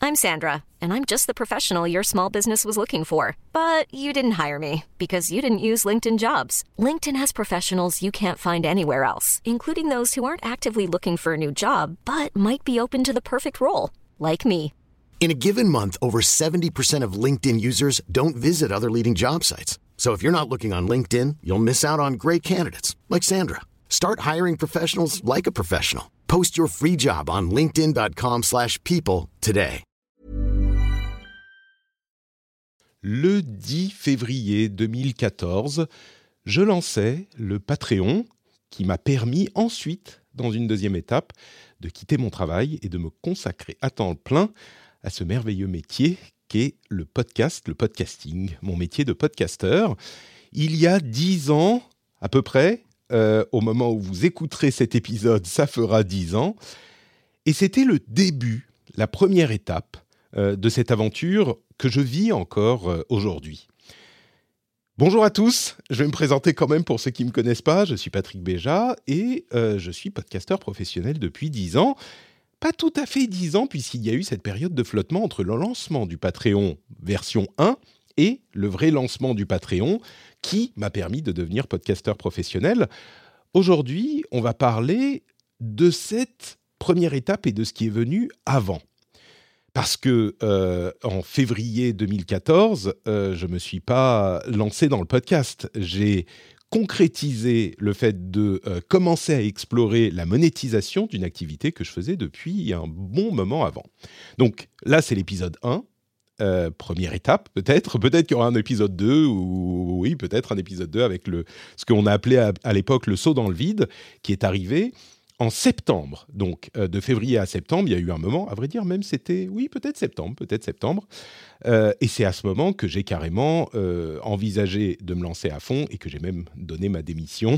I'm Sandra, and I'm just the professional your small business was looking for. But you didn't hire me because you didn't use LinkedIn Jobs. LinkedIn has professionals you can't find anywhere else, including those who aren't actively looking for a new job, but might be open to the perfect role, like me. In a given month, over 70% of LinkedIn users don't visit other leading job sites. So if you're not looking on LinkedIn, you'll miss out on great candidates like Sandra. Start hiring professionals like a professional. Post your free job on linkedin.com/people today. Le 10 février 2014, je lançais le Patreon qui m'a permis ensuite, dans une deuxième étape, de quitter mon travail et de me consacrer à temps plein à ce merveilleux métier qu'est le podcasting, mon métier de podcasteur. Il y a 10 ans, à peu près, au moment où vous écouterez cet épisode, ça fera 10 ans. Et c'était le début, la première étape de cette aventure que je vis encore aujourd'hui. Bonjour à tous, je vais me présenter quand même pour ceux qui ne me connaissent pas. Je suis Patrick Béja et je suis podcasteur professionnel depuis 10 ans. Pas tout à fait 10 ans, puisqu'il y a eu cette période de flottement entre le lancement du Patreon version 1 et le vrai lancement du Patreon qui m'a permis de devenir podcasteur professionnel. Aujourd'hui, on va parler de cette première étape et de ce qui est venu avant. Parce que en février 2014, je ne me suis pas lancé dans le podcast. J'ai concrétiser le fait de commencer à explorer la monétisation d'une activité que je faisais depuis un bon moment avant. Donc là, c'est l'épisode 1, première étape peut-être qu'il y aura un épisode 2, ou oui, peut-être un épisode 2 avec ce qu'on a appelé à l'époque le saut dans le vide, qui est arrivé en septembre. Donc de février à septembre, il y a eu un moment, à vrai dire même c'était, oui, peut-être septembre. Et c'est à ce moment que j'ai carrément envisagé de me lancer à fond et que j'ai même donné ma démission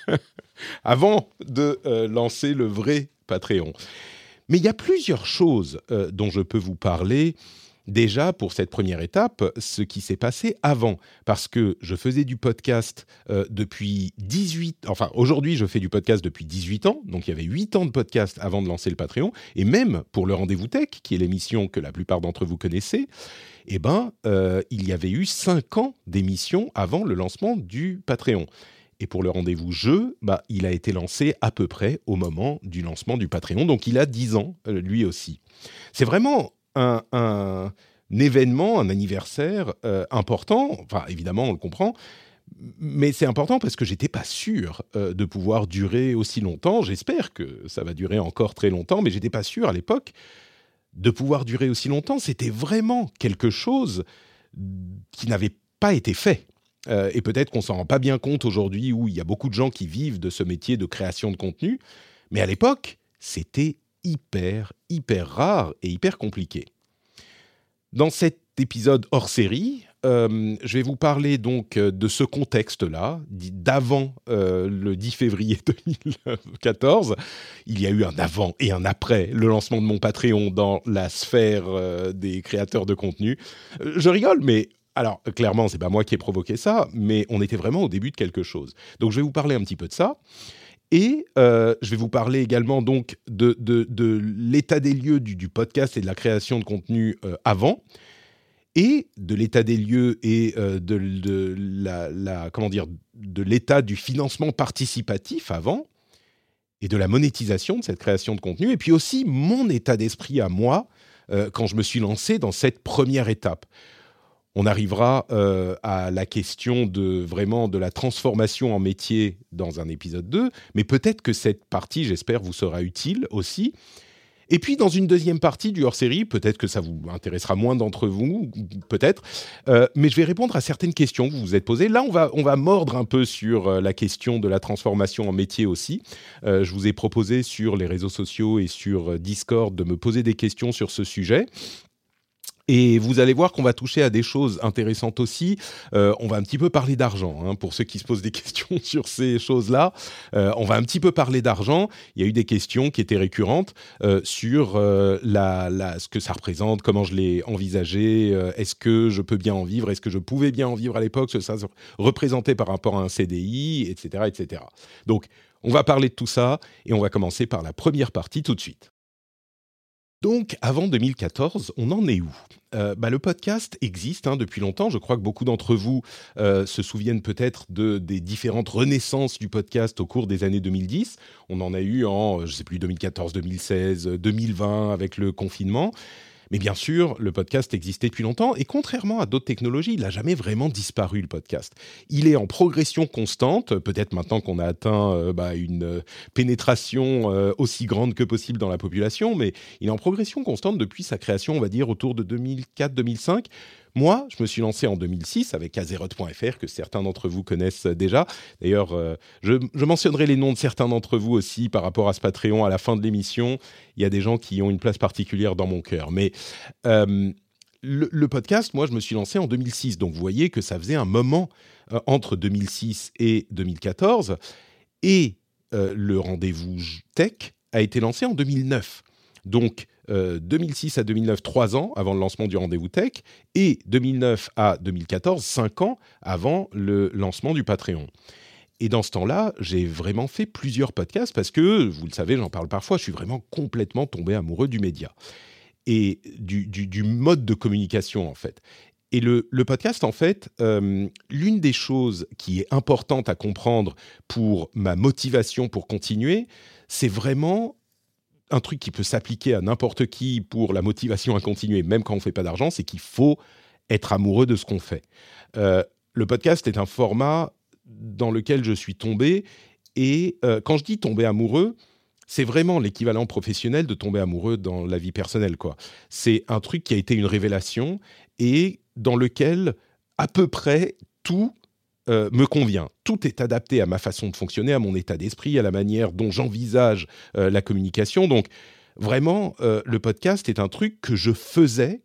avant de lancer le vrai Patreon. Mais il y a plusieurs choses dont je peux vous parler. Déjà, pour cette première étape, ce qui s'est passé avant. Parce que je faisais du podcast depuis 18... Enfin, aujourd'hui, je fais du podcast depuis 18 ans. Donc, il y avait 8 ans de podcast avant de lancer le Patreon. Et même pour le Rendez-vous Tech, qui est l'émission que la plupart d'entre vous connaissez, il y avait eu 5 ans d'émission avant le lancement du Patreon. Et pour le Rendez-vous Jeu, il a été lancé à peu près au moment du lancement du Patreon. Donc, il a 10 ans, lui aussi. C'est vraiment un événement, un anniversaire important. Enfin, évidemment, on le comprend. Mais c'est important parce que je n'étais pas sûr de pouvoir durer aussi longtemps. J'espère que ça va durer encore très longtemps, mais je n'étais pas sûr à l'époque de pouvoir durer aussi longtemps. C'était vraiment quelque chose qui n'avait pas été fait. Et peut-être qu'on ne s'en rend pas bien compte aujourd'hui, où il y a beaucoup de gens qui vivent de ce métier de création de contenu. Mais à l'époque, c'était hyper rare et hyper compliqué. Dans cet épisode hors série, je vais vous parler donc de ce contexte-là, d'avant le 10 février 2014. Il y a eu un avant et un après le lancement de mon Patreon dans la sphère des créateurs de contenu. Je rigole, mais alors clairement, c'est pas moi qui ai provoqué ça, mais on était vraiment au début de quelque chose. Donc je vais vous parler un petit peu de ça. Et je vais vous parler également donc de l'état des lieux du podcast et de la création de contenu avant, et de l'état des lieux et de l'état du financement participatif avant, et de la monétisation de cette création de contenu, et puis aussi mon état d'esprit à moi quand je me suis lancé dans cette première étape. On arrivera à la question de la transformation en métier dans un épisode 2, mais peut-être que cette partie, j'espère, vous sera utile aussi. Et puis, dans une deuxième partie du hors-série, peut-être que ça vous intéressera moins d'entre vous, peut-être, mais je vais répondre à certaines questions que vous vous êtes posées. Là, on va mordre un peu sur la question de la transformation en métier aussi. Je vous ai proposé sur les réseaux sociaux et sur Discord de me poser des questions sur ce sujet. Et vous allez voir qu'on va toucher à des choses intéressantes aussi. On va un petit peu parler d'argent, pour ceux qui se posent des questions sur ces choses-là. On va un petit peu parler d'argent. Il y a eu des questions qui étaient récurrentes sur ce que ça représente, comment je l'ai envisagé, est-ce que je peux bien en vivre, est-ce que je pouvais bien en vivre à l'époque, ce que ça représentait par rapport à un CDI, etc., etc. Donc, on va parler de tout ça et on va commencer par la première partie tout de suite. Donc, avant 2014, on en est où ? Le podcast existe depuis longtemps. Je crois que beaucoup d'entre vous se souviennent peut-être des différentes renaissances du podcast au cours des années 2010. On en a eu en, 2014, 2016, 2020 avec le confinement. Mais bien sûr, le podcast existait depuis longtemps et contrairement à d'autres technologies, il n'a jamais vraiment disparu, le podcast. Il est en progression constante, peut-être maintenant qu'on a atteint une pénétration aussi grande que possible dans la population, mais il est en progression constante depuis sa création, on va dire, autour de 2004-2005. Moi, je me suis lancé en 2006 avec Azeroth.fr, que certains d'entre vous connaissent déjà. D'ailleurs, je mentionnerai les noms de certains d'entre vous aussi par rapport à ce Patreon à la fin de l'émission. Il y a des gens qui ont une place particulière dans mon cœur. Mais le podcast, moi, je me suis lancé en 2006. Donc, vous voyez que ça faisait un moment entre 2006 et 2014. Et le rendez-vous tech a été lancé en 2009. Donc, 2006 à 2009, 3 ans avant le lancement du Rendez-vous Tech, et 2009 à 2014, 5 ans avant le lancement du Patreon. Et dans ce temps-là, j'ai vraiment fait plusieurs podcasts parce que, vous le savez, j'en parle parfois, je suis vraiment complètement tombé amoureux du média et du mode de communication, en fait. Et le podcast, en fait, l'une des choses qui est importante à comprendre pour ma motivation pour continuer, c'est vraiment un truc qui peut s'appliquer à n'importe qui pour la motivation à continuer, même quand on ne fait pas d'argent, c'est qu'il faut être amoureux de ce qu'on fait. Le podcast est un format dans lequel je suis tombé, et quand je dis tomber amoureux, c'est vraiment l'équivalent professionnel de tomber amoureux dans la vie personnelle, quoi. C'est un truc qui a été une révélation et dans lequel à peu près tout me convient. Tout est adapté à ma façon de fonctionner, à mon état d'esprit, à la manière dont j'envisage la communication. Donc, vraiment, le podcast est un truc que je faisais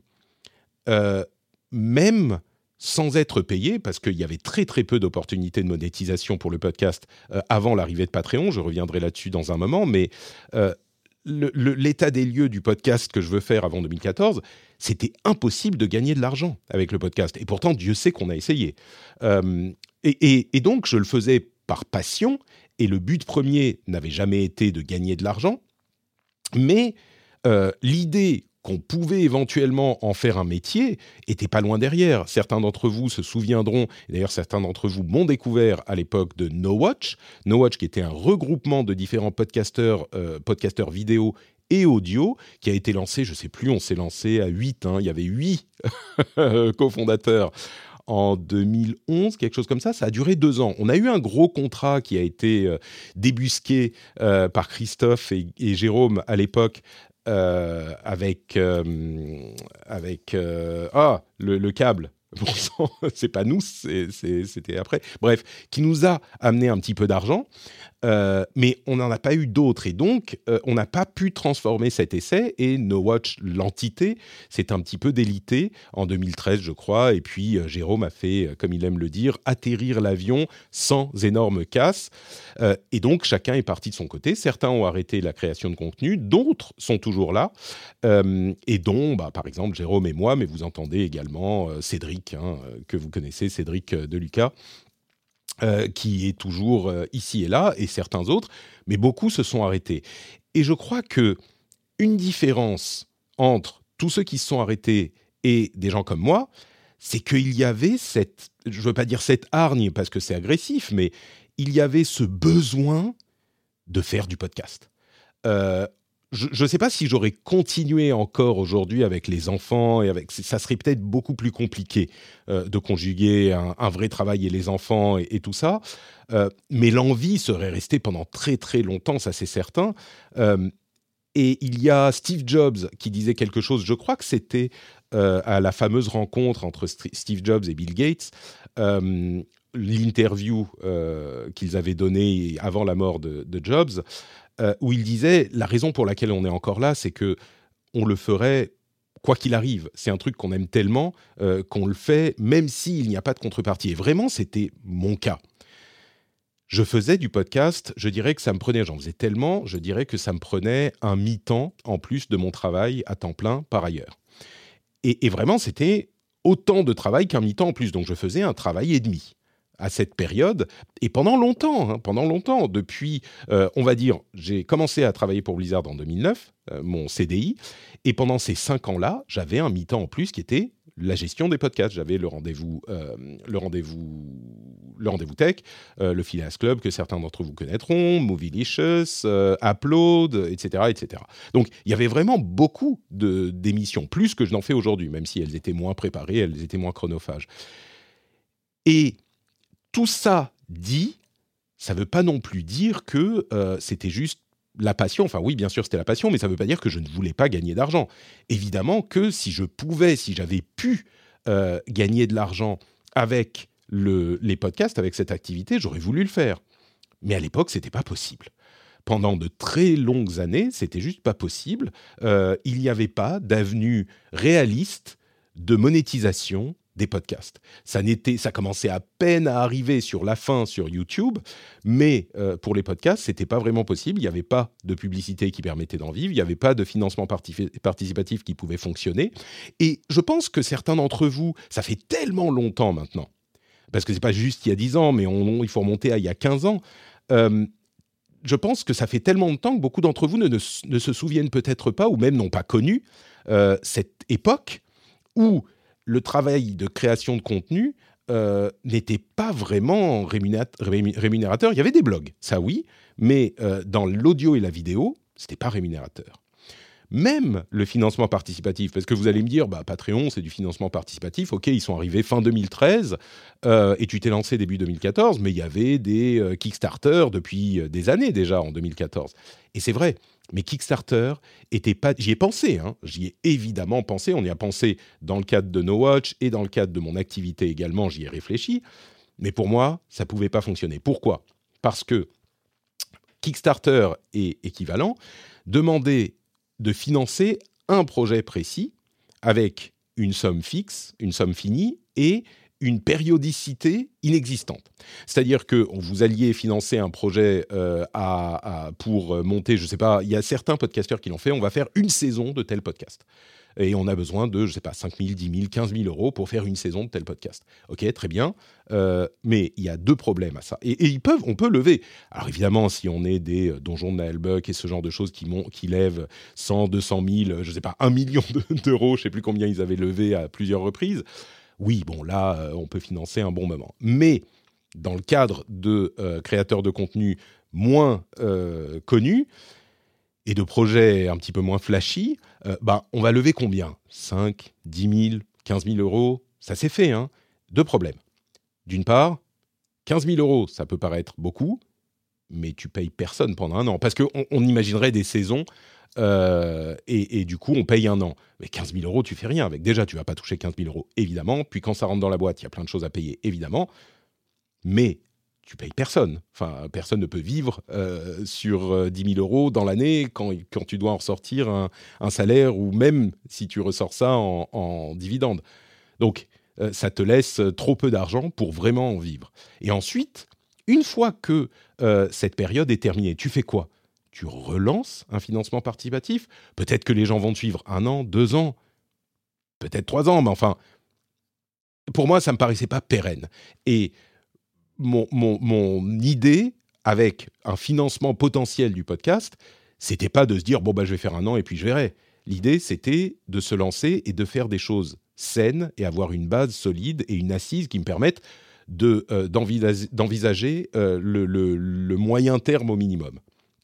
même sans être payé, parce qu'il y avait très très peu d'opportunités de monétisation pour le podcast avant l'arrivée de Patreon. Je reviendrai là-dessus dans un moment, mais l'état des lieux du podcast que je veux faire avant 2014, c'était impossible de gagner de l'argent avec le podcast. Et pourtant, Dieu sait qu'on a essayé. Et donc, je le faisais par passion, et le but premier n'avait jamais été de gagner de l'argent, mais l'idée qu'on pouvait éventuellement en faire un métier était pas loin derrière. Certains d'entre vous se souviendront, et d'ailleurs certains d'entre vous m'ont découvert à l'époque de No Watch qui était un regroupement de différents podcasteurs vidéo et audio, qui a été lancé, je ne sais plus, on s'est lancé à 8, il y avait 8 cofondateurs en 2011, quelque chose comme ça. Ça a duré 2 ans. On a eu un gros contrat qui a été débusqué par Christophe et Jérôme à l'époque, avec le câble. Bon sang, c'est pas nous, c'était après. Bref, qui nous a amené un petit peu d'argent, mais on n'en a pas eu d'autres. Et donc, on n'a pas pu transformer cet essai. Et No Watch, l'entité, s'est un petit peu délitée en 2013, je crois. Et puis, Jérôme a fait, comme il aime le dire, atterrir l'avion sans énorme casse. Et donc, chacun est parti de son côté. Certains ont arrêté la création de contenu, d'autres sont toujours là. Et dont, par exemple, Jérôme et moi, mais vous entendez également Cédric, que vous connaissez, Cédric de Lucas, qui est toujours ici et là, et certains autres, mais beaucoup se sont arrêtés. Et je crois qu'une différence entre tous ceux qui se sont arrêtés et des gens comme moi, c'est qu'il y avait je ne veux pas dire cette hargne parce que c'est agressif, mais il y avait ce besoin de faire du podcast. Je ne sais pas si j'aurais continué encore aujourd'hui avec les enfants, ça serait peut-être beaucoup plus compliqué de conjuguer un vrai travail et les enfants et tout ça, mais l'envie serait restée pendant très très longtemps, ça c'est certain. Et il y a Steve Jobs qui disait quelque chose, je crois que c'était à la fameuse rencontre entre Steve Jobs et Bill Gates, l'interview qu'ils avaient donnée avant la mort de Jobs, où il disait la raison pour laquelle on est encore là, c'est que on le ferait quoi qu'il arrive. C'est un truc qu'on aime tellement qu'on le fait même s'il n'y a pas de contrepartie. Et vraiment, c'était mon cas. Je faisais du podcast, je dirais que ça me prenait, j'en faisais tellement, je dirais que ça me prenait un mi-temps en plus de mon travail à temps plein par ailleurs. Et vraiment, c'était autant de travail qu'un mi-temps en plus. Donc, je faisais un travail et demi à cette période, et pendant longtemps, depuis, on va dire, j'ai commencé à travailler pour Blizzard en 2009, mon CDI, et pendant ces 5 ans-là, j'avais un mi-temps en plus qui était la gestion des podcasts. J'avais le rendez-vous tech, le Phileas Club que certains d'entre vous connaîtront, Movielicious, Upload, etc., etc. Donc, il y avait vraiment beaucoup d'émissions, plus que je n'en fais aujourd'hui, même si elles étaient moins préparées, elles étaient moins chronophages. Et tout ça dit, ça ne veut pas non plus dire que c'était juste la passion. Enfin oui, bien sûr, c'était la passion, mais ça ne veut pas dire que je ne voulais pas gagner d'argent. Évidemment que si j'avais pu gagner de l'argent avec les podcasts, avec cette activité, j'aurais voulu le faire. Mais à l'époque, ce n'était pas possible. Pendant de très longues années, c'était juste pas possible. Il n'y avait pas d'avenue réaliste de monétisation des podcasts. Ça commençait à peine à arriver sur la fin sur YouTube, mais pour les podcasts, c'était pas vraiment possible. Il n'y avait pas de publicité qui permettait d'en vivre, il n'y avait pas de financement participatif qui pouvait fonctionner. Et je pense que certains d'entre vous, ça fait tellement longtemps maintenant, parce que c'est pas juste il y a 10 ans, mais il faut remonter à il y a 15 ans. Je pense que ça fait tellement de temps que beaucoup d'entre vous ne se souviennent peut-être pas, ou même n'ont pas connu cette époque où le travail de création de contenu n'était pas vraiment rémunérateur. Il y avait des blogs, ça oui, mais dans l'audio et la vidéo, c'était pas rémunérateur. Même le financement participatif, parce que vous allez me dire, Patreon, c'est du financement participatif, ok, ils sont arrivés fin 2013, et tu t'es lancé début 2014, mais il y avait des Kickstarter depuis des années déjà, en 2014. Et c'est vrai, mais Kickstarter était pas... J'y ai pensé, j'y ai évidemment pensé, on y a pensé dans le cadre de No Watch, et dans le cadre de mon activité également, j'y ai réfléchi, mais pour moi, ça pouvait pas fonctionner. Pourquoi ? Parce que Kickstarter et équivalent demandait de financer un projet précis avec une somme fixe, une somme finie et une périodicité inexistante. C'est-à-dire que vous alliez financer un projet pour monter, je ne sais pas, il y a certains podcasteurs qui l'ont fait, on va faire une saison de tel podcast. Et on a besoin de, je ne sais pas, 5 000, 10 000, 15 000 euros pour faire une saison de tel podcast. Ok, très bien. Mais il y a 2 problèmes à ça. Et on peut lever. Alors évidemment, si on est des donjons de Naelbuck et ce genre de choses qui lèvent 100, 200 000, je ne sais pas, 1 million d'euros, je ne sais plus combien ils avaient levé à plusieurs reprises. Oui, bon, là, on peut financer un bon moment. Mais dans le cadre de créateurs de contenu moins connus, et de projets un petit peu moins flashy, on va lever combien ? 5, 10 000, 15 000 euros, ça s'est fait, 2 problèmes. D'une part, 15 000 euros, ça peut paraître beaucoup, mais tu payes personne pendant un an. Parce qu'on imaginerait des saisons, et du coup, on paye un an. Mais 15 000 euros, tu fais rien avec. Déjà, tu vas pas toucher 15 000 euros, évidemment. Puis quand ça rentre dans la boîte, il y a plein de choses à payer, évidemment. Mais tu payes personne. Enfin, personne ne peut vivre sur 10 000 euros dans l'année quand tu dois en ressortir un salaire, ou même si tu ressors ça en dividende. Donc, ça te laisse trop peu d'argent pour vraiment en vivre. Et ensuite, une fois que cette période est terminée, tu fais quoi ? Tu relances un financement participatif ? Peut-être que les gens vont te suivre 1 an, 2 ans, peut-être 3 ans, mais enfin, pour moi, ça ne me paraissait pas pérenne. Et mon idée avec un financement potentiel du podcast, c'était pas de se dire je vais faire 1 an et puis je verrai. L'idée, c'était de se lancer et de faire des choses saines et avoir une base solide et une assise qui me permettent d'envisager le moyen terme au minimum.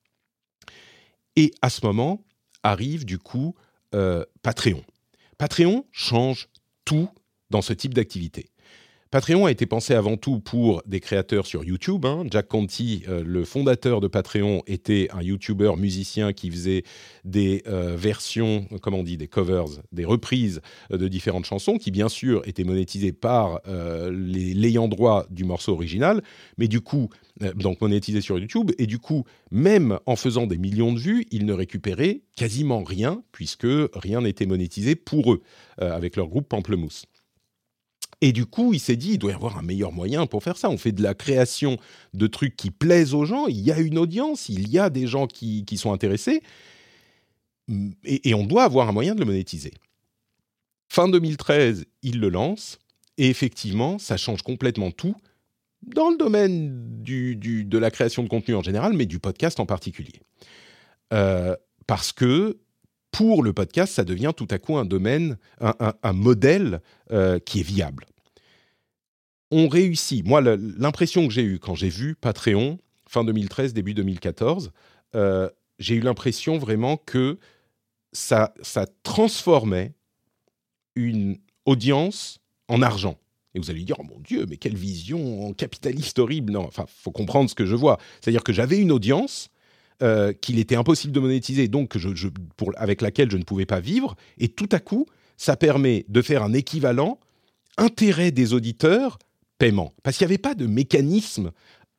Et à ce moment arrive du coup Patreon. Patreon change tout dans ce type d'activité. Patreon a été pensé avant tout pour des créateurs sur YouTube. Jack Conti, le fondateur de Patreon, était un YouTuber musicien qui faisait des versions, des covers, des reprises de différentes chansons, qui bien sûr étaient monétisées par l'ayant droit du morceau original, mais du coup, donc monétisées sur YouTube, et du coup, même en faisant des millions de vues, ils ne récupéraient quasiment rien, puisque rien n'était monétisé pour eux, avec leur groupe Pamplemousse. Et du coup, il s'est dit, il doit y avoir un meilleur moyen pour faire ça. On fait de la création de trucs qui plaisent aux gens, il y a une audience, il y a des gens qui sont intéressés, et on doit avoir un moyen de le monétiser. Fin 2013, il le lance, et effectivement, ça change complètement tout, dans le domaine de la création de contenu en général, mais du podcast en particulier. Parce que pour le podcast, ça devient tout à coup un domaine, un modèle qui est viable. On réussit. Moi, l'impression que j'ai eue quand j'ai vu Patreon, fin 2013, début 2014, j'ai eu l'impression vraiment que ça transformait une audience en argent. Et vous allez dire, oh mon Dieu, mais quelle vision capitaliste horrible. Non, enfin, il faut comprendre ce que je vois. C'est-à-dire que j'avais une audience qu'il était impossible de monétiser, donc avec laquelle je ne pouvais pas vivre. Et tout à coup, ça permet de faire un équivalent intérêt des auditeurs, paiement. Parce qu'il n'y avait pas de mécanisme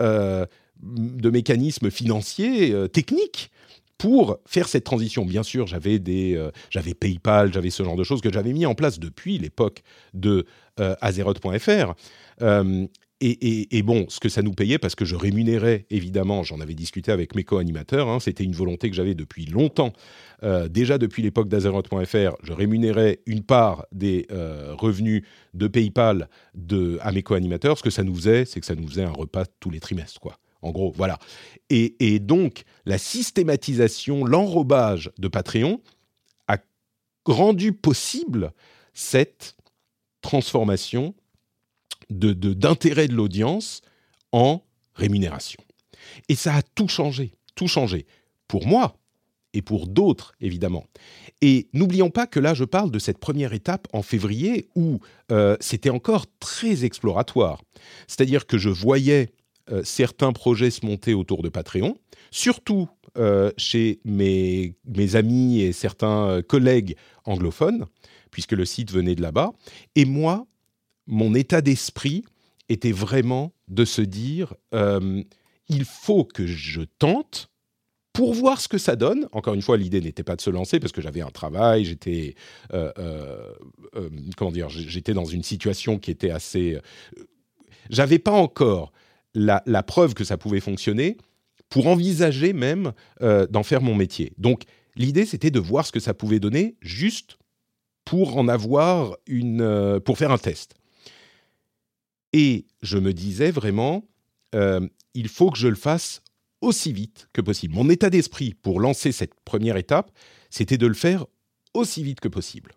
financier, technique, pour faire cette transition. Bien sûr, j'avais PayPal, j'avais ce genre de choses que j'avais mis en place depuis l'époque de Azeroth.fr. Et bon, ce que ça nous payait, parce que je rémunérais, évidemment, j'en avais discuté avec mes co-animateurs, c'était une volonté que j'avais depuis longtemps. Déjà depuis l'époque d'Azeroth.fr, je rémunérais une part des revenus de PayPal à mes co-animateurs. Ce que ça nous faisait, c'est que ça nous faisait un repas tous les trimestres, quoi. En gros, voilà. Et donc, la systématisation, l'enrobage de Patreon a rendu possible cette transformation d'intérêt de l'audience en rémunération. Et ça a tout changé. Pour moi et pour d'autres, évidemment. Et n'oublions pas que là, je parle de cette première étape en février où c'était encore très exploratoire. C'est-à-dire que je voyais certains projets se monter autour de Patreon, surtout chez mes amis et certains collègues anglophones, puisque le site venait de là-bas. Et moi, mon état d'esprit était vraiment de se dire il faut que je tente pour voir ce que ça donne. Encore une fois, l'idée n'était pas de se lancer parce que j'avais un travail, j'étais dans une situation qui était assez... j'avais pas encore la preuve que ça pouvait fonctionner pour envisager même d'en faire mon métier. Donc, l'idée, c'était de voir ce que ça pouvait donner juste pour en avoir pour faire un test. Et je me disais vraiment, il faut que je le fasse aussi vite que possible. Mon état d'esprit pour lancer cette première étape, c'était de le faire aussi vite que possible.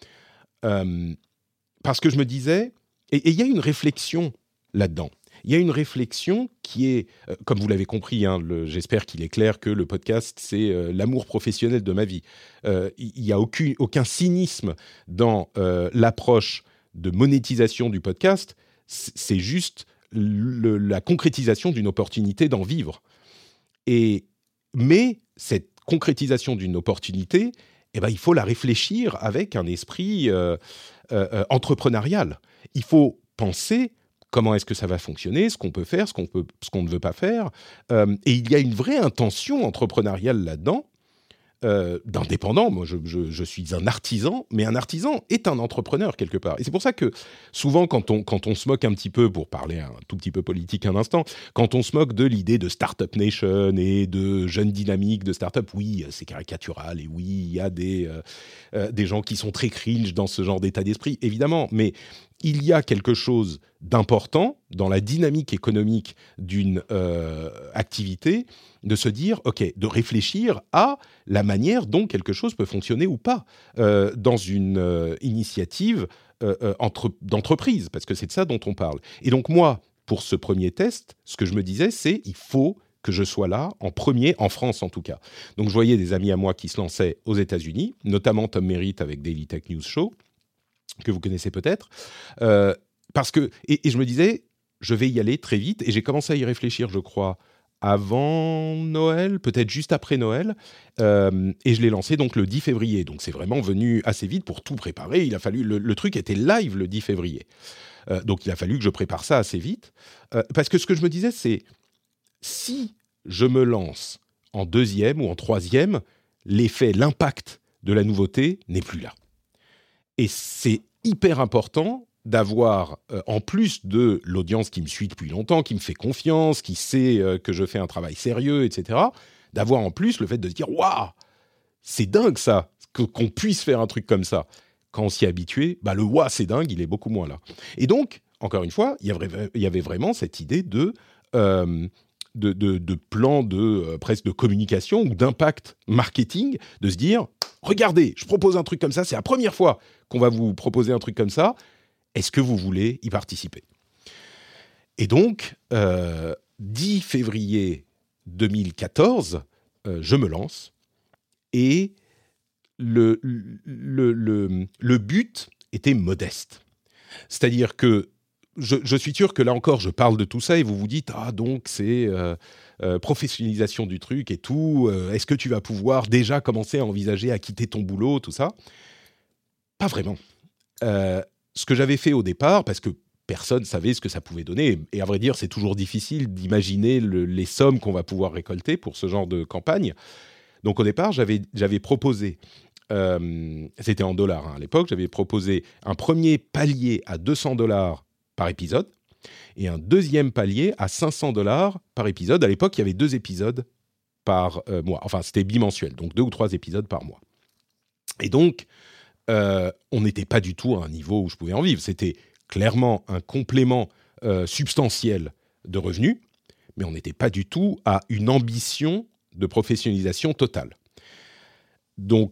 Parce que je me disais, et il y a une réflexion là-dedans. Il y a une réflexion qui est, comme vous l'avez compris, j'espère qu'il est clair que le podcast, c'est l'amour professionnel de ma vie. Il n'y a aucun cynisme dans l'approche de monétisation du podcast. C'est juste la concrétisation d'une opportunité d'en vivre. Mais cette concrétisation d'une opportunité, il faut la réfléchir avec un esprit entrepreneurial. Il faut penser comment est-ce que ça va fonctionner, ce qu'on peut faire, ce qu'on ne veut pas faire. Et il y a une vraie intention entrepreneuriale là-dedans, d'indépendant. Moi, je suis un artisan, mais un artisan est un entrepreneur quelque part. Et c'est pour ça que souvent, quand on se moque un petit peu, pour parler un tout petit peu politique un instant, quand on se moque de l'idée de Startup Nation et de jeunes dynamiques de start-up, oui, c'est caricatural, et oui, il y a des gens qui sont très cringe dans ce genre d'état d'esprit, évidemment, mais il y a quelque chose d'important dans la dynamique économique d'une activité, de se dire, OK, de réfléchir à la manière dont quelque chose peut fonctionner ou pas dans une initiative d'entreprise, parce que c'est de ça dont on parle. Et donc moi, pour ce premier test, ce que je me disais, c'est il faut que je sois là en premier, en France en tout cas. Donc je voyais des amis à moi qui se lançaient aux États-Unis, notamment Tom Merritt avec Daily Tech News Show, que vous connaissez peut-être, parce que, et je me disais, je vais y aller très vite, et j'ai commencé à y réfléchir, je crois, avant Noël, peut-être juste après Noël, et je l'ai lancé donc le 10 février, donc c'est vraiment venu assez vite pour tout préparer. Il a fallu, le truc était live le 10 février, donc il a fallu que je prépare ça assez vite, parce que ce que je me disais, c'est, si je me lance en deuxième ou en troisième, l'effet, l'impact de la nouveauté n'est plus là. Et c'est hyper important d'avoir, en plus de l'audience qui me suit depuis longtemps, qui me fait confiance, qui sait que je fais un travail sérieux, etc., d'avoir en plus le fait de se dire « Waouh, c'est dingue ça, qu'on puisse faire un truc comme ça ». Quand on s'y est habitué, le « Waouh, c'est dingue », il est beaucoup moins là. Et donc, encore une fois, il y avait vraiment cette idée de plan presque de communication ou d'impact marketing, de se dire, regardez, je propose un truc comme ça, c'est la première fois qu'on va vous proposer un truc comme ça, est-ce que vous voulez y participer ? Et donc, 10 février 2014, je me lance, et le but était modeste. C'est-à-dire que je suis sûr que là encore, je parle de tout ça et vous vous dites « Ah, donc c'est professionnalisation du truc et tout. Est-ce que tu vas pouvoir déjà commencer à envisager à quitter ton boulot, tout ça ?» Pas vraiment. Ce que j'avais fait au départ, parce que personne ne savait ce que ça pouvait donner, et à vrai dire, c'est toujours difficile d'imaginer les sommes qu'on va pouvoir récolter pour ce genre de campagne. Donc au départ, j'avais proposé, c'était en dollars à l'époque, j'avais proposé un premier palier à $200 par épisode et un deuxième palier à $500 par épisode. À l'époque, il y avait 2 épisodes par mois. Enfin, c'était bimensuel, donc 2 ou 3 épisodes par mois. Et donc, on n'était pas du tout à un niveau où je pouvais en vivre. C'était clairement un complément substantiel de revenus, mais on n'était pas du tout à une ambition de professionnalisation totale. Donc,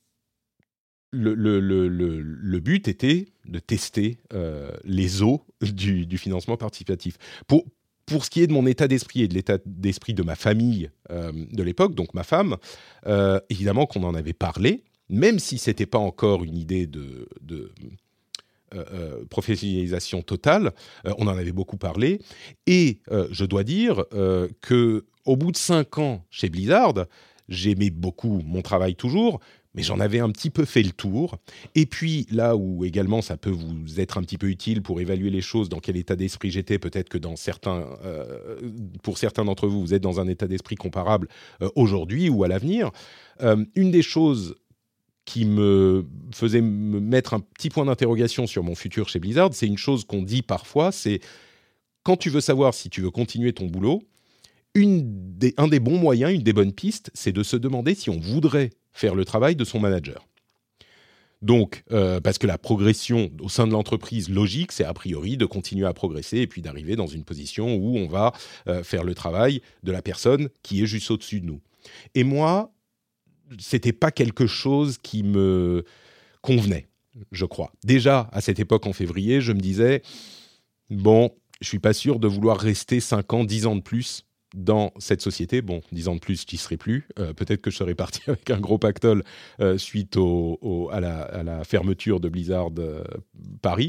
le but était de tester les eaux du financement participatif. Pour ce qui est de mon état d'esprit et de l'état d'esprit de ma famille de l'époque, donc ma femme, évidemment qu'on en avait parlé, même si ce n'était pas encore une idée de professionnalisation totale, on en avait beaucoup parlé. Et je dois dire qu'au bout de 5 ans chez Blizzard, j'aimais beaucoup mon travail toujours, mais j'en avais un petit peu fait le tour. Et puis, là où également ça peut vous être un petit peu utile pour évaluer les choses, dans quel état d'esprit j'étais, peut-être que pour certains d'entre vous, vous êtes dans un état d'esprit comparable aujourd'hui ou à l'avenir. Une des choses qui me faisait me mettre un petit point d'interrogation sur mon futur chez Blizzard, c'est une chose qu'on dit parfois, c'est quand tu veux savoir si tu veux continuer ton boulot, un des bons moyens, une des bonnes pistes, c'est de se demander si on voudrait faire le travail de son manager. Donc, parce que la progression au sein de l'entreprise logique, c'est a priori de continuer à progresser et puis d'arriver dans une position où on va faire le travail de la personne qui est juste au-dessus de nous. Et moi, c'était pas quelque chose qui me convenait, je crois. Déjà, à cette époque, en février, je me disais, bon, je suis pas sûr de vouloir rester 5 ans, 10 ans de plus dans cette société. Bon, 10 ans de plus, j'y serais plus. Peut-être que je serais parti avec un gros pactole suite à la fermeture de Blizzard Paris.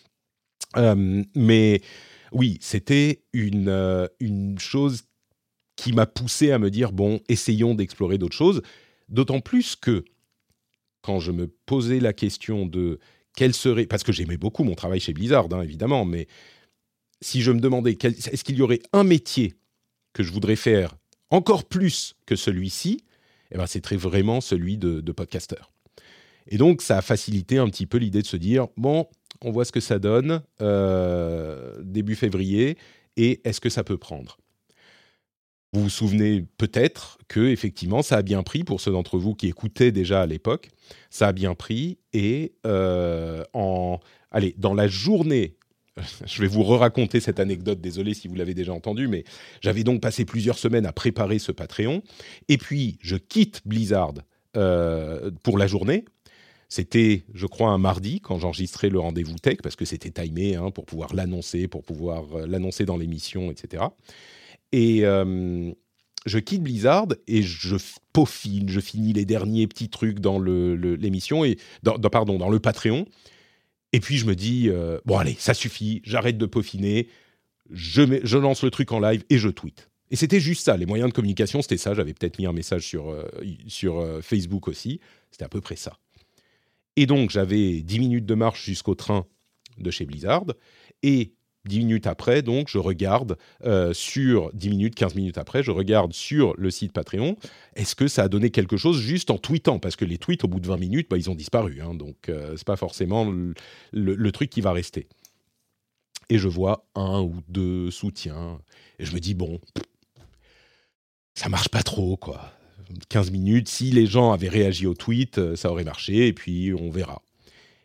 Mais oui, c'était une chose qui m'a poussé à me dire, bon, essayons d'explorer d'autres choses. D'autant plus que, quand je me posais la question de quel serait... Parce que j'aimais beaucoup mon travail chez Blizzard, évidemment, mais si je me demandais, est-ce qu'il y aurait un métier que je voudrais faire encore plus que celui-ci, eh ben, c'est vraiment celui de podcasteur. Et donc, ça a facilité un petit peu l'idée de se dire, bon, on voit ce que ça donne début février, et est-ce que ça peut prendre ? Vous vous souvenez peut-être que effectivement, ça a bien pris pour ceux d'entre vous qui écoutaient déjà à l'époque. Ça a bien pris et dans la journée, je vais vous raconter cette anecdote, désolé si vous l'avez déjà entendue, mais j'avais donc passé plusieurs semaines à préparer ce Patreon. Et puis, je quitte Blizzard pour la journée. C'était, je crois, un mardi quand j'enregistrais le rendez-vous tech, parce que c'était timé pour pouvoir l'annoncer dans l'émission, etc. Et je quitte Blizzard et je peaufine, je finis les derniers petits trucs dans l'émission, et dans le Patreon. Et puis je me dis, bon allez, ça suffit, j'arrête de peaufiner, je lance le truc en live et je tweete. Et c'était juste ça, les moyens de communication, c'était ça. J'avais peut-être mis un message sur Facebook aussi, c'était à peu près ça. Et donc j'avais 10 minutes de marche jusqu'au train de chez Blizzard, et 10 minutes après, donc, je regarde 10 minutes, 15 minutes après, je regarde sur le site Patreon, est-ce que ça a donné quelque chose juste en tweetant ? Parce que les tweets, au bout de 20 minutes, ils ont disparu, donc c'est pas forcément le truc qui va rester. Et je vois 1 ou 2 soutiens, et je me dis, bon, ça marche pas trop, quoi. 15 minutes, si les gens avaient réagi au tweet, ça aurait marché, et puis on verra.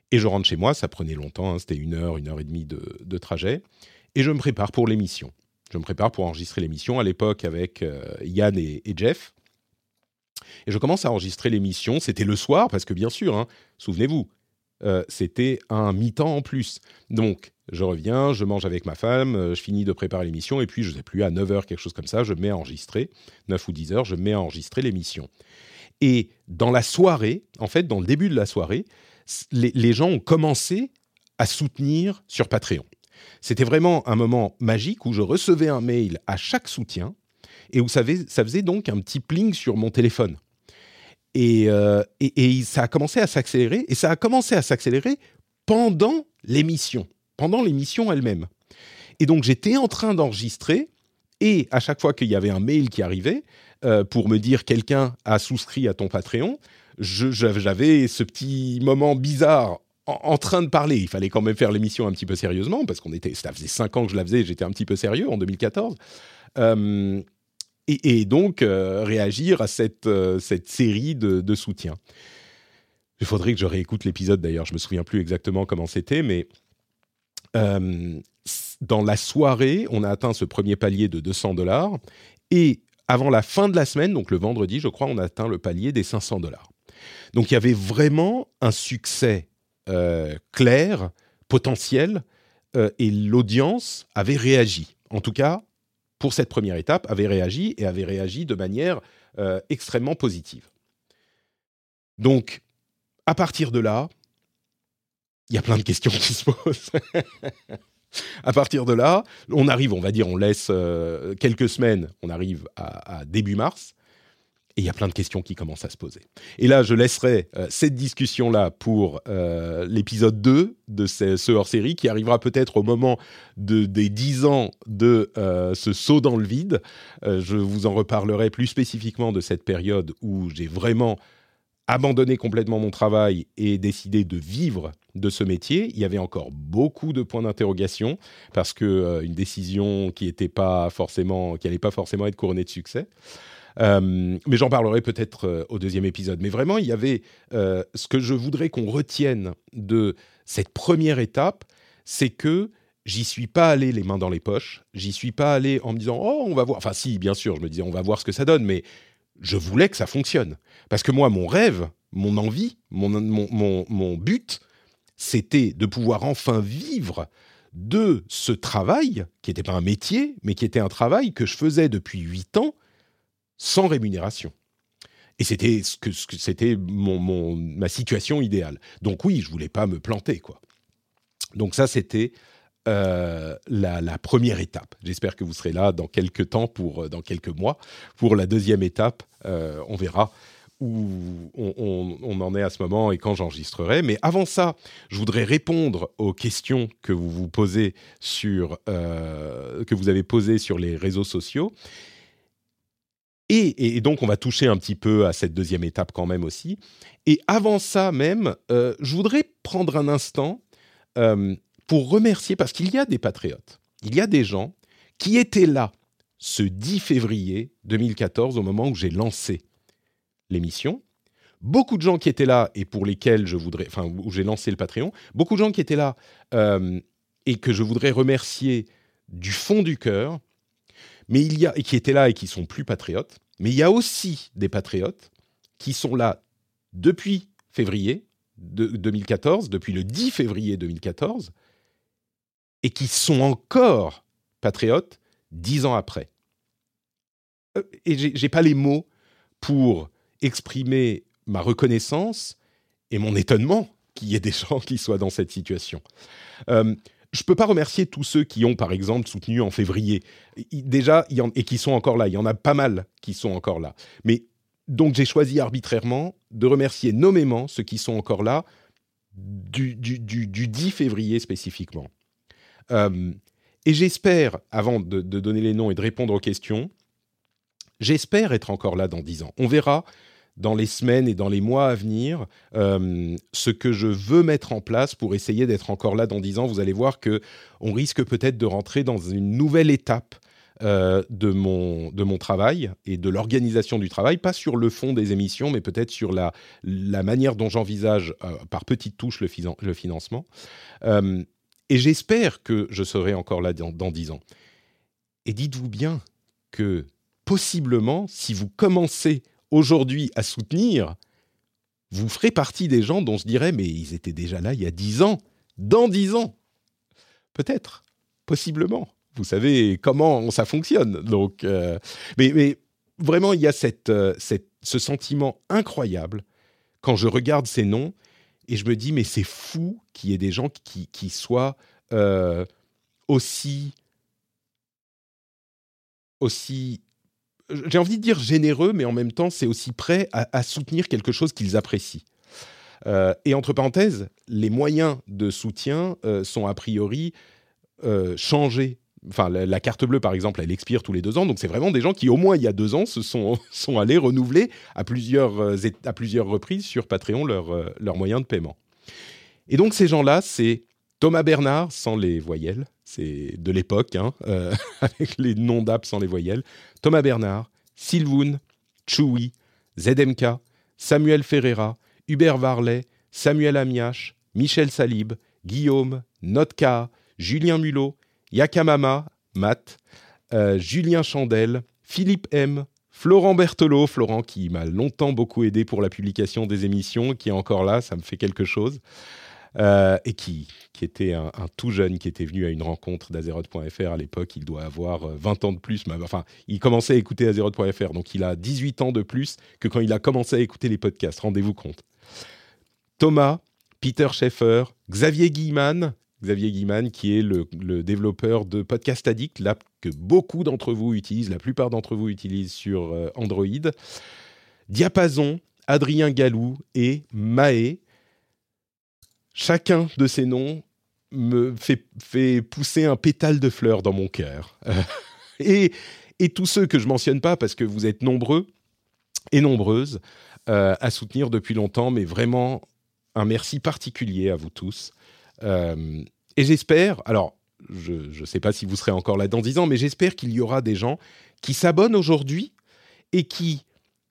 Et je rentre chez moi, ça prenait longtemps, hein, c'était 1 heure et demie de trajet. Et je me prépare pour l'émission. Je me prépare pour enregistrer l'émission, à l'époque avec Yann et Jeff. Et je commence à enregistrer l'émission, c'était le soir, parce que bien sûr, hein, souvenez-vous, c'était un mi-temps en plus. Donc, je reviens, je mange avec ma femme, je finis de préparer l'émission, et puis, je ne sais plus, à 9h, quelque chose comme ça, je me mets à enregistrer, 9 ou 10 heures, je me mets à enregistrer l'émission. Et dans la soirée, en fait, dans le début de la soirée, les gens ont commencé à soutenir sur Patreon. C'était vraiment un moment magique où je recevais un mail à chaque soutien, et où ça faisait donc un petit pling sur mon téléphone. Et ça a commencé à s'accélérer, et ça a commencé à s'accélérer pendant l'émission elle-même. Et donc, j'étais en train d'enregistrer, et à chaque fois qu'il y avait un mail qui arrivait, pour me dire « quelqu'un a souscrit à ton Patreon », j'avais ce petit moment bizarre en train de parler. Il fallait quand même faire l'émission un petit peu sérieusement, parce ça faisait 5 ans que je la faisais, j'étais un petit peu sérieux en 2014. Et donc, réagir à cette série de soutiens. Il faudrait que je réécoute l'épisode, d'ailleurs. Je ne me souviens plus exactement comment c'était, mais dans la soirée, on a atteint ce premier palier de $200. Et avant la fin de la semaine, donc le vendredi, je crois, on a atteint le palier des $500. Donc, il y avait vraiment un succès clair, potentiel, et l'audience avait réagi. En tout cas, pour cette première étape, avait réagi de manière extrêmement positive. Donc, à partir de là, il y a plein de questions qui se posent. À partir de là, on arrive, on va dire, on laisse quelques semaines, on arrive à début mars, et il y a plein de questions qui commencent à se poser. Et là, je laisserai cette discussion-là pour l'épisode 2 de ce hors-série, qui arrivera peut-être au moment des 10 ans de ce saut dans le vide. Je vous en reparlerai plus spécifiquement de cette période où j'ai vraiment abandonné complètement mon travail et décidé de vivre de ce métier. Il y avait encore beaucoup de points d'interrogation, parce qu'une décision qui n'allait pas forcément être couronnée de succès. Mais j'en parlerai peut-être au deuxième épisode. Mais vraiment, il y avait ce que je voudrais qu'on retienne de cette première étape, c'est que j'y suis pas allé les mains dans les poches. J'y suis pas allé en me disant « Oh, on va voir ». Enfin si, bien sûr, je me disais « On va voir ce que ça donne », mais je voulais que ça fonctionne. Parce que moi, mon rêve, mon envie, mon but, c'était de pouvoir enfin vivre de ce travail, qui n'était pas un métier, mais qui était un travail que je faisais depuis 8 ans, sans rémunération. Et c'était c'était ma situation idéale. Donc oui, je voulais pas me planter, quoi. Donc ça, c'était la première étape. J'espère que vous serez là dans quelques temps, dans quelques mois, pour la deuxième étape. On verra où on en est à ce moment et quand j'enregistrerai. Mais avant ça, je voudrais répondre aux questions que vous posez que vous avez posées sur les réseaux sociaux. Et donc, on va toucher un petit peu à cette deuxième étape quand même aussi. Et avant ça même, je voudrais prendre un instant pour remercier, parce qu'il y a des patriotes, il y a des gens qui étaient là ce 10 février 2014, au moment où j'ai lancé l'émission. Beaucoup de gens qui étaient là et pour lesquels où j'ai lancé le Patreon, beaucoup de gens qui étaient là et que je voudrais remercier du fond du cœur. Mais et qui étaient là et qui sont plus patriotes. Mais il y a aussi des patriotes qui sont là depuis février 2014, depuis le 10 février 2014, et qui sont encore patriotes 10 ans après. Et j'ai pas les mots pour exprimer ma reconnaissance et mon étonnement qu'il y ait des gens qui soient dans cette situation. Je ne peux pas remercier tous ceux qui ont, par exemple, soutenu en février. Déjà, et qui sont encore là. Il y en a pas mal qui sont encore là. Mais donc, j'ai choisi arbitrairement de remercier nommément ceux qui sont encore là du 10 février spécifiquement. Et j'espère, avant de donner les noms et de répondre aux questions, j'espère être encore là dans 10 ans. On verra dans les semaines et dans les mois à venir, ce que je veux mettre en place pour essayer d'être encore là dans 10 ans. Vous allez voir qu'on risque peut-être de rentrer dans une nouvelle étape de mon travail et de l'organisation du travail, pas sur le fond des émissions, mais peut-être sur la manière dont j'envisage par petites touches le financement. Et j'espère que je serai encore là dans 10 ans. Et dites-vous bien que possiblement, si vous commencez aujourd'hui à soutenir, vous ferez partie des gens dont je dirais « mais ils étaient déjà là il y a 10 ans, dans 10 ans ». Peut-être, possiblement. Vous savez comment ça fonctionne. Donc, mais vraiment, il y a ce sentiment incroyable quand je regarde ces noms et je me dis, mais c'est fou qu'il y ait des gens qui soient aussi, j'ai envie de dire généreux, mais en même temps, c'est aussi prêt à soutenir quelque chose qu'ils apprécient. Et entre parenthèses, les moyens de soutien sont a priori changés. Enfin, la carte bleue, par exemple, elle expire tous les 2 ans. Donc, c'est vraiment des gens qui, au moins il y a 2 ans, sont allés renouveler à plusieurs reprises sur Patreon leurs moyens de paiement. Et donc, ces gens-là, c'est Thomas Bernard, sans les voyelles. C'est de l'époque, avec les noms d'app sans les voyelles. Thomas Bernard, Sylvoun, Chewy, ZMK, Samuel Ferreira, Hubert Varlet, Samuel Amiache, Michel Salib, Guillaume, Notka, Julien Mulot, Yakamama, Matt, Julien Chandel, Philippe M, Florent Berthelot, Florent qui m'a longtemps beaucoup aidé pour la publication des émissions, qui est encore là, ça me fait quelque chose, et qui était un tout jeune, qui était venu à une rencontre d'Azeroth.fr à l'époque. Il doit avoir 20 ans de plus, enfin, il commençait à écouter Azeroth.fr, donc il a 18 ans de plus que quand il a commencé à écouter les podcasts, rendez-vous compte. Thomas, Peter Schaeffer, Xavier Guillemane, qui est le développeur de Podcast Addict, l'app que beaucoup d'entre vous utilisent, la plupart d'entre vous utilisent sur Android. Diapason, Adrien Gallou et Maë. Chacun de ces noms me fait pousser un pétale de fleurs dans mon cœur. Et tous ceux que je mentionne pas, parce que vous êtes nombreux et nombreuses à soutenir depuis longtemps, mais vraiment un merci particulier à vous tous. Et j'espère, alors je ne sais pas si vous serez encore là dans 10 ans, mais j'espère qu'il y aura des gens qui s'abonnent aujourd'hui et qui,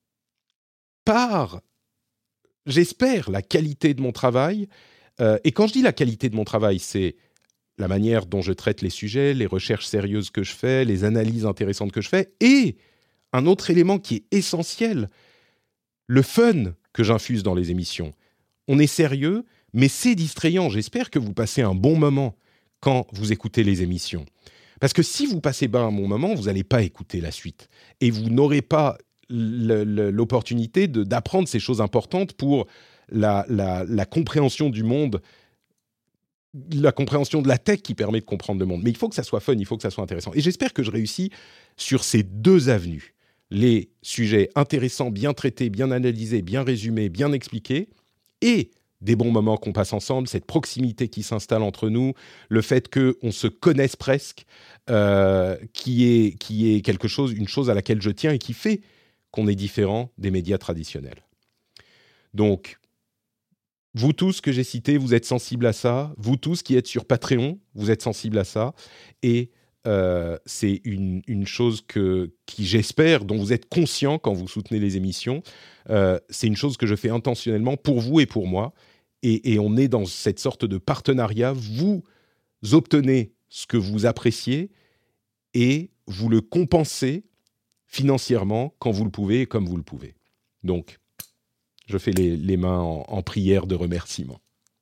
par, j'espère, la qualité de mon travail, et quand je dis la qualité de mon travail, c'est la manière dont je traite les sujets, les recherches sérieuses que je fais, les analyses intéressantes que je fais, et un autre élément qui est essentiel, le fun que j'infuse dans les émissions. On est sérieux, mais c'est distrayant. J'espère que vous passez un bon moment quand vous écoutez les émissions. Parce que si vous passez pas un bon moment, vous n'allez pas écouter la suite. Et vous n'aurez pas l'opportunité d'apprendre ces choses importantes pour la compréhension du monde, la compréhension de la tech qui permet de comprendre le monde. Mais il faut que ça soit fun, il faut que ça soit intéressant. Et j'espère que je réussis sur ces 2 avenues. Les sujets intéressants, bien traités, bien analysés, bien résumés, bien expliqués, et des bons moments qu'on passe ensemble, cette proximité qui s'installe entre nous, le fait qu'on se connaisse presque, qui est quelque chose, une chose à laquelle je tiens et qui fait qu'on est différent des médias traditionnels. Donc, vous tous que j'ai cités, vous êtes sensibles à ça. Vous tous qui êtes sur Patreon, vous êtes sensibles à ça. Et c'est une chose qui, j'espère, dont vous êtes conscient quand vous soutenez les émissions. C'est une chose que je fais intentionnellement pour vous et pour moi. Et on est dans cette sorte de partenariat. Vous obtenez ce que vous appréciez et vous le compensez financièrement quand vous le pouvez et comme vous le pouvez. Donc, je fais les mains en prière de remerciement.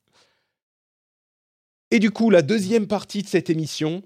Et du coup, la deuxième partie de cette émission,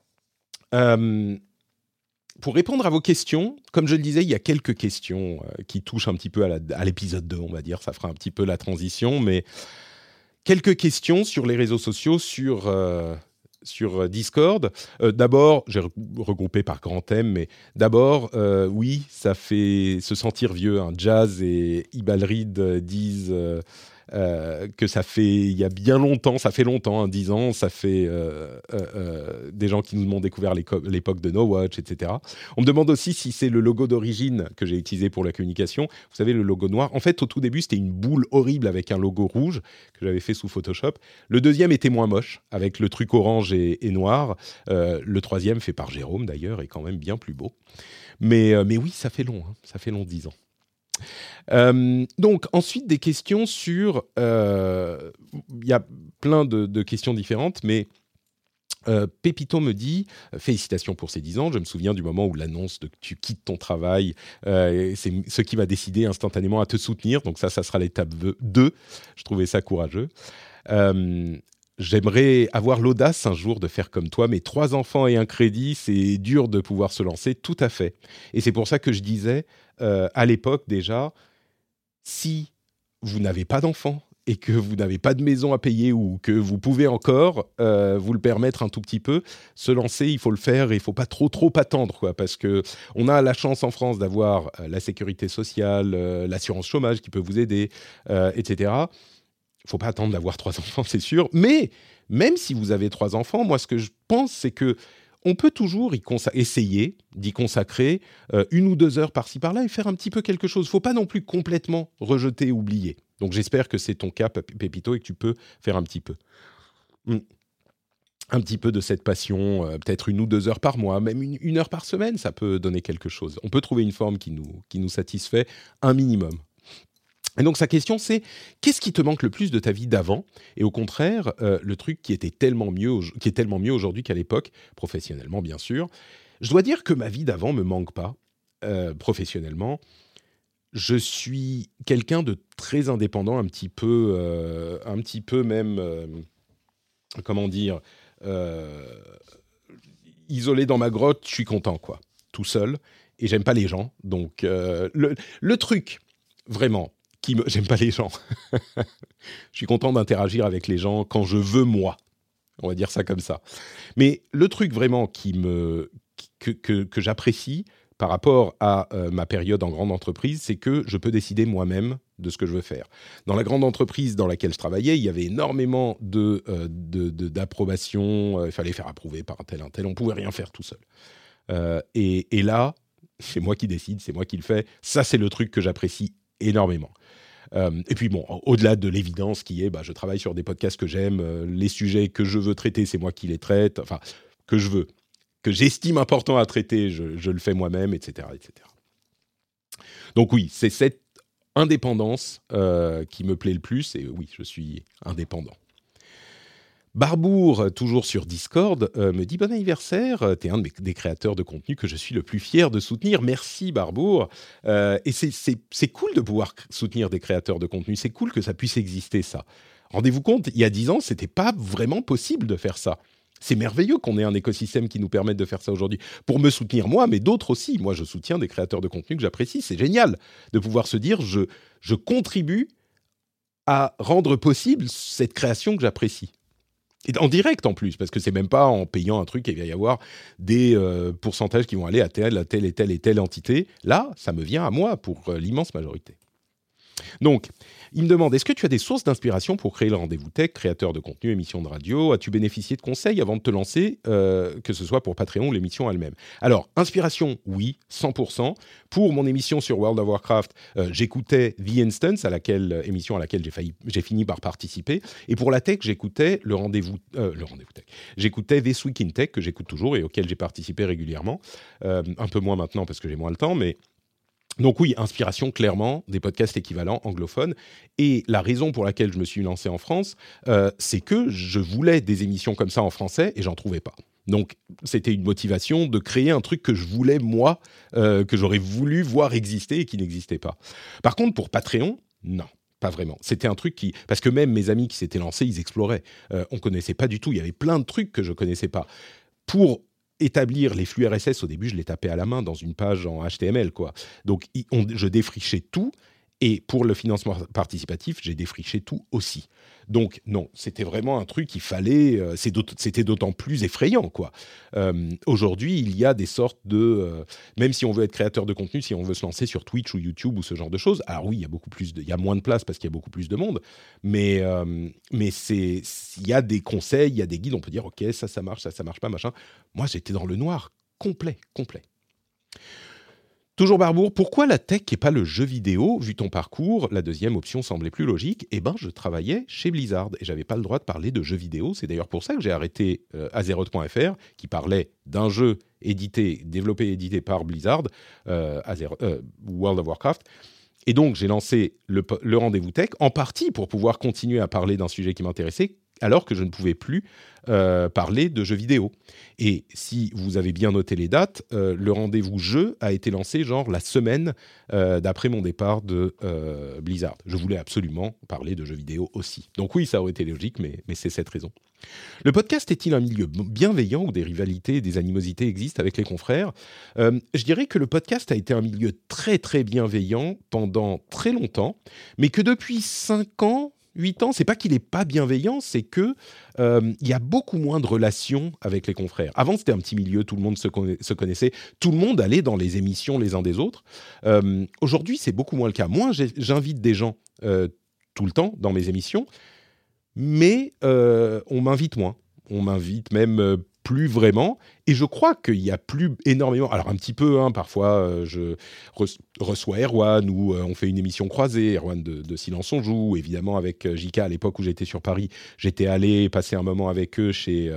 pour répondre à vos questions, comme je le disais, il y a quelques questions qui touchent un petit peu à l'épisode 2, on va dire. Ça fera un petit peu la transition, mais quelques questions sur les réseaux sociaux, sur Discord. D'abord, j'ai regroupé par grands thèmes, mais d'abord, oui, ça fait se sentir vieux. Jazz et Ibalrid disent que ça fait il y a bien longtemps, ça fait longtemps, 10 ans, ça fait des gens qui nous ont découvert l'époque de No Watch, etc. On me demande aussi si c'est le logo d'origine que j'ai utilisé pour la communication. Vous savez, le logo noir. En fait, au tout début, c'était une boule horrible avec un logo rouge que j'avais fait sous Photoshop. Le deuxième était moins moche, avec le truc orange et noir. Le troisième, fait par Jérôme d'ailleurs, est quand même bien plus beau. Mais oui, ça fait long, hein. Ça fait long, 10 ans. Donc ensuite des questions sur il y a plein de questions différentes, mais Pépito me dit félicitations pour ces 10 ans, je me souviens du moment où l'annonce de que tu quittes ton travail, c'est ce qui m'a décidé instantanément à te soutenir, donc ça sera l'étape 2, je trouvais ça courageux. J'aimerais avoir l'audace un jour de faire comme toi, mais 3 enfants et un crédit, c'est dur de pouvoir se lancer, tout à fait. Et c'est pour ça que je disais, à l'époque déjà, si vous n'avez pas d'enfants et que vous n'avez pas de maison à payer ou que vous pouvez encore vous le permettre un tout petit peu, se lancer, il faut le faire et il ne faut pas trop attendre, quoi, parce qu'on a la chance en France d'avoir la sécurité sociale, l'assurance chômage qui peut vous aider, etc. Il ne faut pas attendre d'avoir 3 enfants, c'est sûr. Mais même si vous avez 3 enfants, moi, ce que je pense, c'est que on peut toujours essayer d'y consacrer 1 ou 2 heures par-ci, par-là et faire un petit peu quelque chose. Il ne faut pas non plus complètement rejeter, oublier. Donc, j'espère que c'est ton cas, Pépito, et que tu peux faire un petit peu. Un petit peu de cette passion, peut-être 1 ou 2 heures par mois, même une heure par semaine, ça peut donner quelque chose. On peut trouver une forme qui nous satisfait un minimum. Et donc sa question c'est, qu'est-ce qui te manque le plus de ta vie d'avant ? Et au contraire, le truc qui est tellement mieux aujourd'hui qu'à l'époque, professionnellement bien sûr. Je dois dire que ma vie d'avant me manque pas, professionnellement. Je suis quelqu'un de très indépendant, un petit peu même, comment dire, isolé dans ma grotte, je suis content, quoi, tout seul. Et j'aime pas les gens, donc le truc, vraiment... J'aime pas les gens. Je suis content d'interagir avec les gens quand je veux, moi. On va dire ça comme ça. Mais le truc vraiment que j'apprécie par rapport à ma période en grande entreprise, c'est que je peux décider moi-même de ce que je veux faire. Dans la grande entreprise dans laquelle je travaillais, il y avait énormément d'approbation. Il fallait faire approuver par un tel. On ne pouvait rien faire tout seul. Et là, c'est moi qui décide, c'est moi qui le fais. Ça, c'est le truc que j'apprécie énormément. Et puis bon, au-delà de l'évidence qui est, je travaille sur des podcasts que j'aime, les sujets que je veux traiter, c'est moi qui les traite, enfin, que j'estime important à traiter, je le fais moi-même, etc., etc. Donc oui, c'est cette indépendance qui me plaît le plus, et oui, je suis indépendant. Barbour, toujours sur Discord, me dit « Bon anniversaire, t'es un des créateurs de contenu que je suis le plus fier de soutenir. » Merci Barbour. Et c'est cool de pouvoir soutenir des créateurs de contenu. C'est cool que ça puisse exister, ça. Rendez-vous compte, il y a 10 ans, c'était pas vraiment possible de faire ça. C'est merveilleux qu'on ait un écosystème qui nous permette de faire ça aujourd'hui. Pour me soutenir moi, mais d'autres aussi. Moi, je soutiens des créateurs de contenu que j'apprécie. C'est génial de pouvoir se dire « Je contribue à rendre possible cette création que j'apprécie. » Et en direct en plus, parce que c'est même pas en payant un truc, il va y avoir des pourcentages qui vont aller à telle et telle entité. Là, ça me vient à moi pour l'immense majorité. Donc, il me demande, est-ce que tu as des sources d'inspiration pour créer le Rendez-vous Tech, créateur de contenu, émission de radio ? As-tu bénéficié de conseils avant de te lancer, que ce soit pour Patreon ou l'émission elle-même ? Alors, inspiration, oui, 100%. Pour mon émission sur World of Warcraft, j'écoutais The Instance, émission à laquelle j'ai fini par participer. Et pour la tech, j'écoutais le Rendez-vous Tech. J'écoutais This Week in Tech, que j'écoute toujours et auquel j'ai participé régulièrement. Un peu moins maintenant parce que j'ai moins le temps, mais... Donc oui, inspiration clairement des podcasts équivalents anglophones. Et la raison pour laquelle je me suis lancé en France, c'est que je voulais des émissions comme ça en français et j'en trouvais pas. Donc c'était une motivation de créer un truc que je voulais moi, que j'aurais voulu voir exister et qui n'existait pas. Par contre, pour Patreon, non. Pas vraiment. C'était un truc qui... Parce que même mes amis qui s'étaient lancés, ils exploraient. On connaissait pas du tout. Il y avait plein de trucs que je connaissais pas. Pour établir les flux RSS, au début, je les tapais à la main dans une page en HTML, quoi. Donc, je défrichais tout Et pour le financement participatif, j'ai défriché tout aussi. Donc non, c'était vraiment un truc qu'il fallait. C'était d'autant plus effrayant, quoi. Aujourd'hui, il y a des sortes de, même si on veut être créateur de contenu, si on veut se lancer sur Twitch ou YouTube ou ce genre de choses. Alors oui, il y a moins de place parce qu'il y a beaucoup plus de monde, mais il y a des conseils, il y a des guides. On peut dire ok, ça marche, ça marche pas, machin. Moi, j'étais dans le noir complet. Toujours Barbour, pourquoi la tech et pas le jeu vidéo? Vu ton parcours, la deuxième option semblait plus logique. Eh ben, je travaillais chez Blizzard et j'avais pas le droit de parler de jeux vidéo. C'est d'ailleurs pour ça que j'ai arrêté Azeroth.fr, qui parlait d'un jeu développé et édité par Blizzard, World of Warcraft. Et donc, j'ai lancé le rendez-vous tech, en partie pour pouvoir continuer à parler d'un sujet qui m'intéressait, alors que je ne pouvais plus parler de jeux vidéo. Et si vous avez bien noté les dates, le rendez-vous jeu a été lancé genre la semaine d'après mon départ de Blizzard. Je voulais absolument parler de jeux vidéo aussi. Donc oui, ça aurait été logique, mais c'est cette raison. Le podcast est-il un milieu bienveillant où des rivalités et des animosités existent avec les confrères? Je dirais que le podcast a été un milieu très très bienveillant pendant très longtemps, mais que depuis 5 ans, 8 ans, c'est pas qu'il n'est pas bienveillant, c'est que il y a beaucoup moins de relations avec les confrères. Avant, c'était un petit milieu, tout le monde se connaissait, tout le monde allait dans les émissions les uns des autres. Aujourd'hui, c'est beaucoup moins le cas. Moi, j'invite des gens tout le temps dans mes émissions, mais on m'invite moins. On m'invite même plus vraiment. Et je crois qu'il y a plus énormément... Alors un petit peu, parfois, je reçois Erwan ou on fait une émission croisée, Erwan de Silence on Joue, évidemment avec JK à l'époque où j'étais sur Paris. J'étais allé passer un moment avec eux chez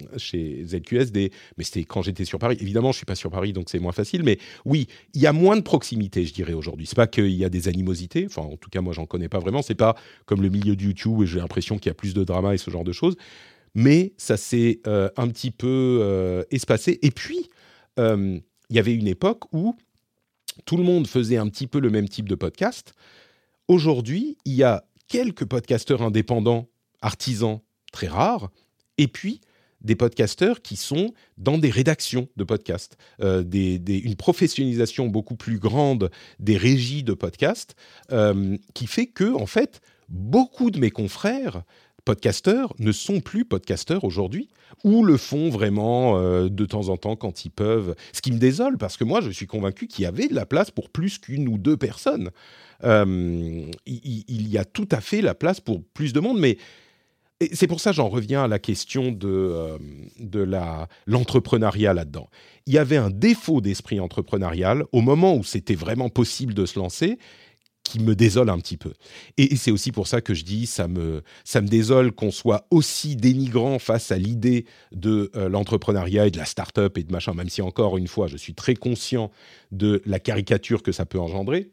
ZQSD, mais c'était quand j'étais sur Paris. Évidemment, je ne suis pas sur Paris, donc c'est moins facile. Mais oui, il y a moins de proximité, je dirais, aujourd'hui. Ce n'est pas qu'il y a des animosités. Enfin, en tout cas, moi, je n'en connais pas vraiment. Ce n'est pas comme le milieu de YouTube où j'ai l'impression qu'il y a plus de drama et ce genre de choses. Mais ça s'est un petit peu espacé. Et puis, il y avait une époque où tout le monde faisait un petit peu le même type de podcast. Aujourd'hui, il y a quelques podcasteurs indépendants, artisans, très rares, et puis des podcasteurs qui sont dans des rédactions de podcasts, une professionnalisation beaucoup plus grande des régies de podcasts, qui fait que, en fait, beaucoup de mes confrères podcasteurs ne sont plus podcasteurs aujourd'hui, ou le font vraiment de temps en temps quand ils peuvent. Ce qui me désole, parce que moi, je suis convaincu qu'il y avait de la place pour plus qu'une ou deux personnes. Il y a tout à fait la place pour plus de monde, mais c'est pour ça que j'en reviens à la question de l'entrepreneuriat là-dedans. Il y avait un défaut d'esprit entrepreneurial au moment où c'était vraiment possible de se lancer, qui me désole un petit peu. Et c'est aussi pour ça que je dis, ça me désole qu'on soit aussi dénigrant face à l'idée de l'entrepreneuriat et de la start-up et de machin, même si encore une fois, je suis très conscient de la caricature que ça peut engendrer.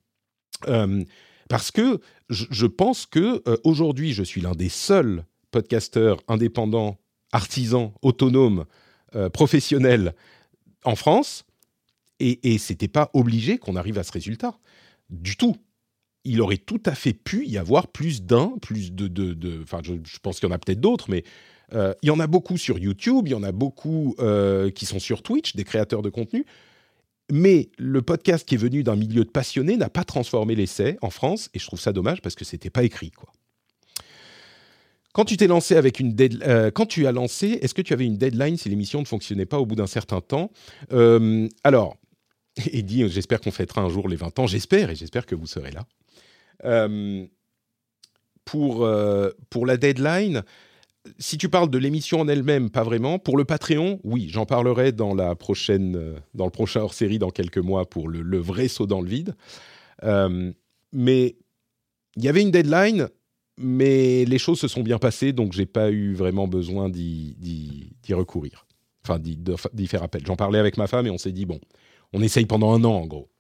Parce que je pense qu'aujourd'hui, je suis l'un des seuls podcasteurs indépendants, artisans, autonomes, professionnels en France, et c'était pas obligé qu'on arrive à ce résultat. Du tout. Il aurait tout à fait pu y avoir plus de... Enfin, je pense qu'il y en a peut-être d'autres, mais il y en a beaucoup sur YouTube, il y en a beaucoup qui sont sur Twitch, des créateurs de contenu. Mais le podcast qui est venu d'un milieu de passionnés n'a pas transformé l'essai en France, et je trouve ça dommage parce que c'était pas écrit, quoi. Quand tu t'es lancé avec quand tu as lancé, est-ce que tu avais une deadline si l'émission ne fonctionnait pas au bout d'un certain temps? Alors... Et dit, j'espère qu'on fêtera un jour les 20 ans, j'espère que vous serez là. Pour la deadline, si tu parles de l'émission en elle-même, pas vraiment. Pour le Patreon, oui, j'en parlerai dans le prochain hors-série dans quelques mois pour le vrai saut dans le vide. Mais il y avait une deadline, mais les choses se sont bien passées, donc j'ai pas eu vraiment besoin d'y recourir. Enfin, d'y faire appel. J'en parlais avec ma femme et on s'est dit, bon, on essaye pendant un an, en gros.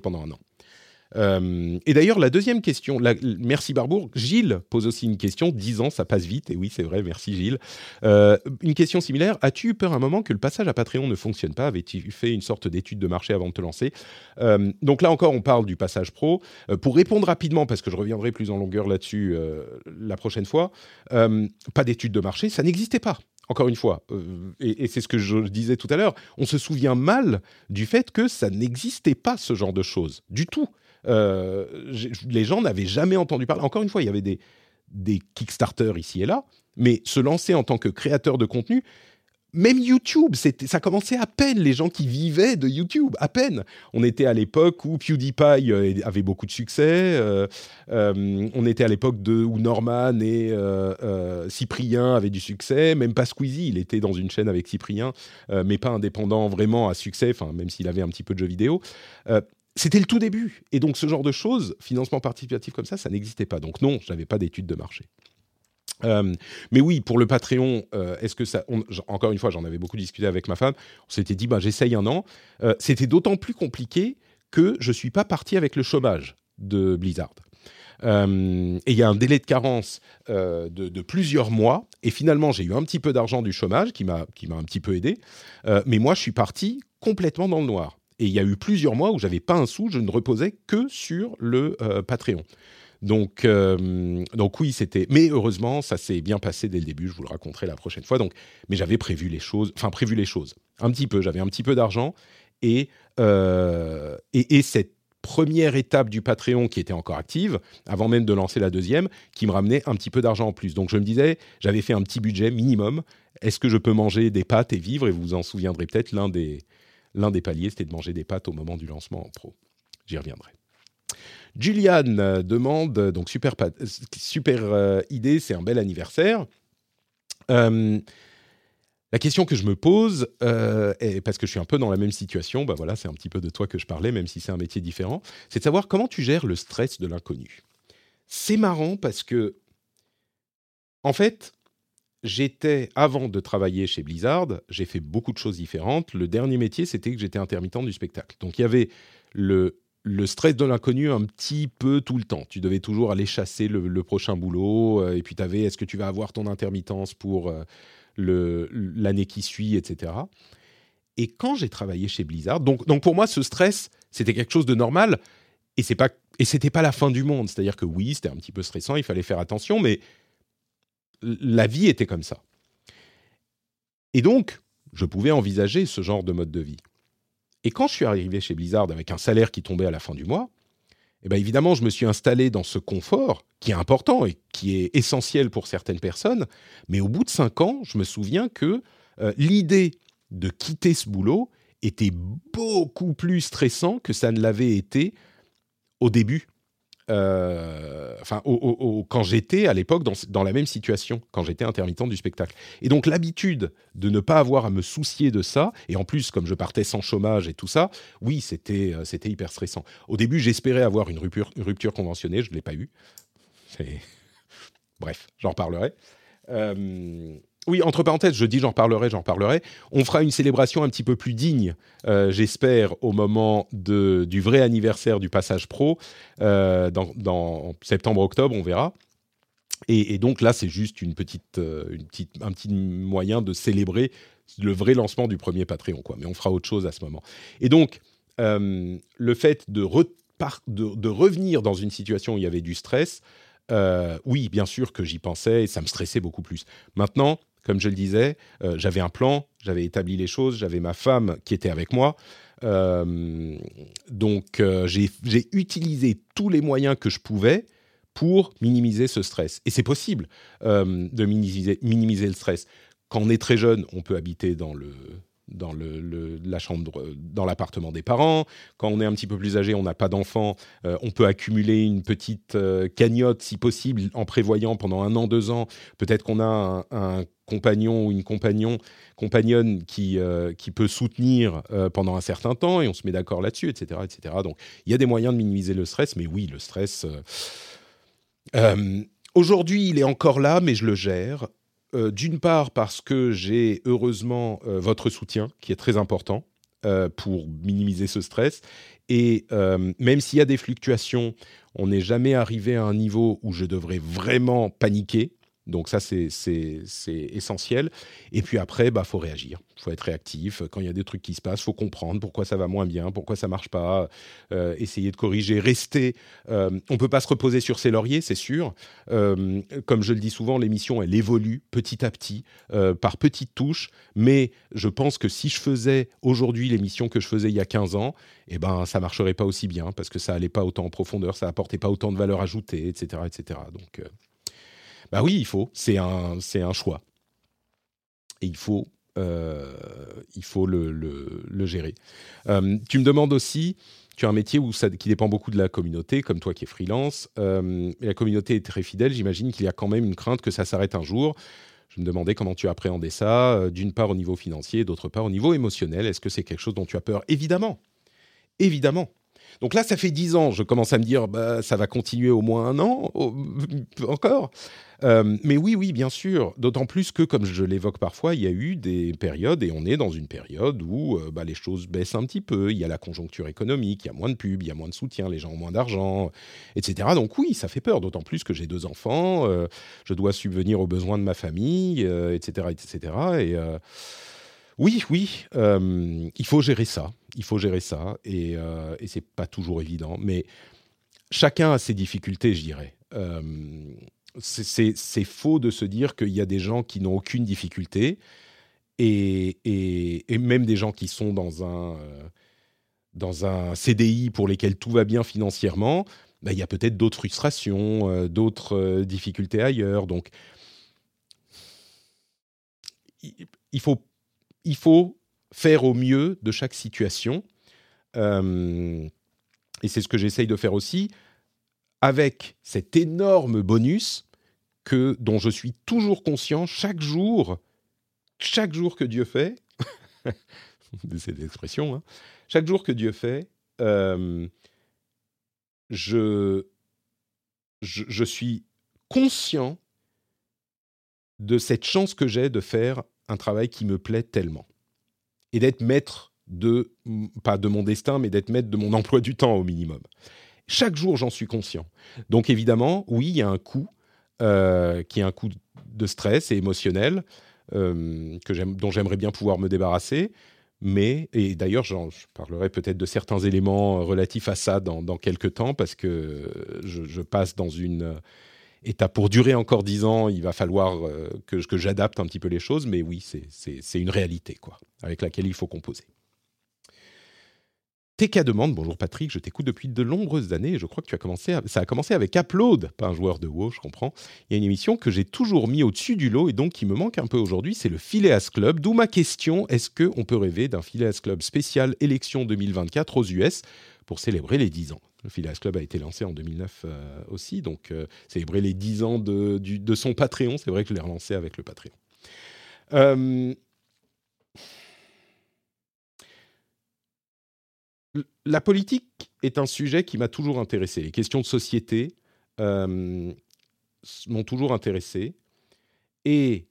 Et d'ailleurs, la deuxième question, merci Barbour, Gilles pose aussi une question, 10 ans, ça passe vite, et oui, c'est vrai, merci Gilles. Une question similaire, as-tu eu peur un moment que le passage à Patreon ne fonctionne pas? Avais-tu fait une sorte d'étude de marché avant de te lancer? Donc là encore, on parle du passage pro. Pour répondre rapidement, parce que je reviendrai plus en longueur là-dessus la prochaine fois, pas d'étude de marché, ça n'existait pas. Encore une fois, et c'est ce que je disais tout à l'heure, on se souvient mal du fait que ça n'existait pas, ce genre de choses, du tout. Les gens n'avaient jamais entendu parler. Encore une fois, il y avait des Kickstarter ici et là, mais se lancer en tant que créateur de contenu, même YouTube, ça commençait à peine, les gens qui vivaient de YouTube, à peine. On était à l'époque où PewDiePie avait beaucoup de succès, on était à l'époque où Norman et Cyprien avaient du succès, même pas Squeezie, il était dans une chaîne avec Cyprien, mais pas indépendant vraiment à succès, même s'il avait un petit peu de jeux vidéo. C'était le tout début, et donc ce genre de choses, financement participatif comme ça n'existait pas. Donc non, je n'avais pas d'études de marché. Mais oui, pour le Patreon, est-ce que ça... encore une fois, j'en avais beaucoup discuté avec ma femme. On s'était dit, j'essaye un an. C'était d'autant plus compliqué que je ne suis pas parti avec le chômage de Blizzard. Et il y a un délai de carence de plusieurs mois. Et finalement, j'ai eu un petit peu d'argent du chômage qui m'a un petit peu aidé. Mais moi, je suis parti complètement dans le noir. Et il y a eu plusieurs mois où je n'avais pas un sou. Je ne reposais que sur le Patreon. Donc oui, c'était... Mais heureusement, ça s'est bien passé dès le début, je vous le raconterai la prochaine fois. Mais j'avais prévu les choses, un petit peu. J'avais un petit peu d'argent et cette première étape du Patreon qui était encore active, avant même de lancer la deuxième, qui me ramenait un petit peu d'argent en plus. Donc je me disais, j'avais fait un petit budget minimum. Est-ce que je peux manger des pâtes et vivre ? Et vous vous en souviendrez peut-être, l'un des paliers, c'était de manger des pâtes au moment du lancement en pro. J'y reviendrai. Julian demande, donc super idée, c'est un bel anniversaire. La question que je me pose, parce que je suis un peu dans la même situation, c'est un petit peu de toi que je parlais, même si c'est un métier différent, c'est de savoir comment tu gères le stress de l'inconnu. C'est marrant parce que, en fait, avant de travailler chez Blizzard, j'ai fait beaucoup de choses différentes. Le dernier métier, c'était que j'étais intermittent du spectacle. Donc il y avait le stress de l'inconnu un petit peu tout le temps. Tu devais toujours aller chasser le prochain boulot, et puis tu avais, est-ce que tu vas avoir ton intermittence pour l'année qui suit, etc. Et quand j'ai travaillé chez Blizzard, donc pour moi, ce stress, c'était quelque chose de normal, et c'était pas la fin du monde. C'est-à-dire que oui, c'était un petit peu stressant, il fallait faire attention, mais la vie était comme ça. Et donc, je pouvais envisager ce genre de mode de vie. Et quand je suis arrivé chez Blizzard avec un salaire qui tombait à la fin du mois, évidemment, je me suis installé dans ce confort qui est important et qui est essentiel pour certaines personnes. Mais au bout de 5 ans, je me souviens que l'idée de quitter ce boulot était beaucoup plus stressant que ça ne l'avait été au début. Quand j'étais à l'époque dans la même situation, quand j'étais intermittent du spectacle. Et donc l'habitude de ne pas avoir à me soucier de ça, et en plus comme je partais sans chômage et tout ça, oui, c'était hyper stressant. Au début, j'espérais avoir une rupture conventionnée, je ne l'ai pas eu. Bref, j'en reparlerai. Oui, entre parenthèses, je dis j'en reparlerai. On fera une célébration un petit peu plus digne, j'espère, au moment du vrai anniversaire du passage pro, dans septembre-octobre, on verra. Et donc là, c'est juste un petit moyen de célébrer le vrai lancement du premier Patreon, quoi. Mais on fera autre chose à ce moment. Et donc, le fait de revenir dans une situation où il y avait du stress, oui, bien sûr que j'y pensais et ça me stressait beaucoup plus. Maintenant, comme je le disais, j'avais un plan, j'avais établi les choses, j'avais ma femme qui était avec moi. Donc, j'ai utilisé tous les moyens que je pouvais pour minimiser ce stress. Et c'est possible de minimiser le stress. Quand on est très jeune, on peut habiter dans la chambre, dans l'appartement des parents. Quand on est un petit peu plus âgé, on n'a pas d'enfant, on peut accumuler une petite cagnotte, si possible, en prévoyant pendant 1 an, 2 ans. Peut-être qu'on a un compagnon ou une compagnonne qui peut soutenir pendant un certain temps, et on se met d'accord là-dessus, etc., etc. Donc, il y a des moyens de minimiser le stress, mais oui, le stress... aujourd'hui, il est encore là, mais je le gère. D'une part parce que j'ai heureusement votre soutien qui est très important pour minimiser ce stress, et même s'il y a des fluctuations, on n'est jamais arrivé à un niveau où je devrais vraiment paniquer. Donc ça, c'est essentiel. Et puis après, faut réagir. Il faut être réactif. Quand il y a des trucs qui se passent, il faut comprendre pourquoi ça va moins bien, pourquoi ça ne marche pas, essayer de corriger, rester. On ne peut pas se reposer sur ses lauriers, c'est sûr. Comme je le dis souvent, l'émission, elle évolue petit à petit, par petites touches. Mais je pense que si je faisais aujourd'hui l'émission que je faisais il y a 15 ans, ça ne marcherait pas aussi bien parce que ça n'allait pas autant en profondeur, ça n'apportait pas autant de valeur ajoutée, etc. etc. Donc, oui, il faut. C'est un choix. Et il faut le gérer. Tu me demandes aussi, tu as un métier qui dépend beaucoup de la communauté, comme toi qui es freelance. Et la communauté est très fidèle. J'imagine qu'il y a quand même une crainte que ça s'arrête un jour. Je me demandais comment tu appréhendais ça, d'une part au niveau financier, d'autre part au niveau émotionnel. Est-ce que c'est quelque chose dont tu as peur ? Évidemment. Donc là, ça fait 10 ans. Je commence à me dire, ça va continuer au moins un an, encore. Mais oui, bien sûr. D'autant plus que, comme je l'évoque parfois, il y a eu des périodes, et on est dans une période où les choses baissent un petit peu. Il y a la conjoncture économique, il y a moins de pubs, il y a moins de soutien, les gens ont moins d'argent, etc. Donc oui, ça fait peur. D'autant plus que j'ai 2 enfants, je dois subvenir aux besoins de ma famille, etc., etc. Oui, il faut gérer ça. Et c'est pas toujours évident. Mais chacun a ses difficultés, je dirais. C'est faux de se dire qu'il y a des gens qui n'ont aucune difficulté et même des gens qui sont dans un CDI pour lesquels tout va bien financièrement, il y a peut-être d'autres frustrations, d'autres difficultés ailleurs. Donc, il faut faire au mieux de chaque situation. Et c'est ce que j'essaye de faire aussi, avec cet énorme bonus dont je suis toujours conscient chaque jour que Dieu fait, c'est l'expression, hein, chaque jour que Dieu fait, je suis conscient de cette chance que j'ai de faire un travail qui me plaît tellement. Et d'être maître pas de mon destin, mais d'être maître de mon emploi du temps au minimum. Chaque jour, j'en suis conscient. Donc évidemment, oui, il y a un coût, qui est un coût de stress et émotionnel, dont j'aimerais bien pouvoir me débarrasser. Et d'ailleurs, je parlerai peut-être de certains éléments relatifs à ça dans quelques temps, parce que je passe dans une étape pour durer encore 10 ans. Il va falloir que j'adapte un petit peu les choses, mais oui, c'est une réalité, quoi, avec laquelle il faut composer. TK demande, bonjour Patrick, je t'écoute depuis de nombreuses années et je crois que ça a commencé avec Upload, pas un joueur de WoW, je comprends. Il y a une émission que j'ai toujours mis au-dessus du lot et donc qui me manque un peu aujourd'hui, c'est le Phileas Club, d'où ma question, est-ce qu'on peut rêver d'un Phileas Club spécial élection 2024 aux US pour célébrer les 10 ans ? Le Phileas Club a été lancé en 2009 aussi, donc célébrer les 10 ans de son Patreon, c'est vrai que je l'ai relancé avec le Patreon. La politique est un sujet qui m'a toujours intéressé. Les questions de société m'ont toujours intéressé. Et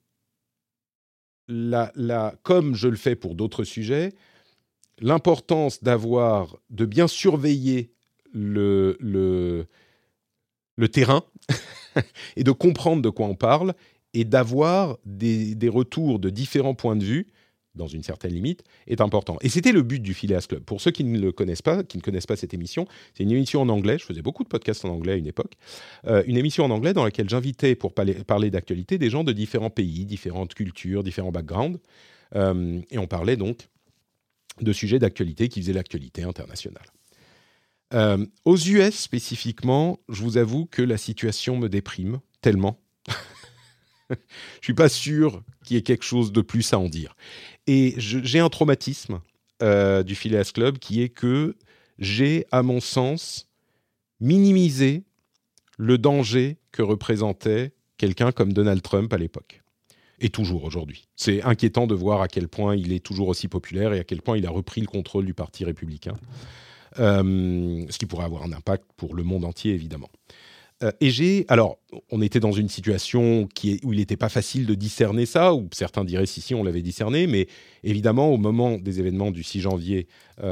comme je le fais pour d'autres sujets, l'importance de bien surveiller le terrain et de comprendre de quoi on parle et d'avoir des retours de différents points de vue dans une certaine limite, est important. Et c'était le but du Phileas Club. Pour ceux qui ne connaissent pas cette émission, c'est une émission en anglais. Je faisais beaucoup de podcasts en anglais à une époque. Une émission en anglais dans laquelle j'invitais, pour parler d'actualité, des gens de différents pays, différentes cultures, différents backgrounds. Et on parlait donc de sujets d'actualité qui faisaient l'actualité internationale. Aux US spécifiquement, je vous avoue que la situation me déprime tellement. Je ne suis pas sûr qu'il y ait quelque chose de plus à en dire. Et j'ai un traumatisme du Phileas Club qui est que j'ai, à mon sens, minimisé le danger que représentait quelqu'un comme Donald Trump à l'époque. Et toujours aujourd'hui. C'est inquiétant de voir à quel point il est toujours aussi populaire et à quel point il a repris le contrôle du Parti républicain. Ce qui pourrait avoir un impact pour le monde entier, évidemment. Alors, on était dans une situation où il n'était pas facile de discerner ça, ou certains diraient si on l'avait discerné, mais évidemment, au moment des événements du 6 janvier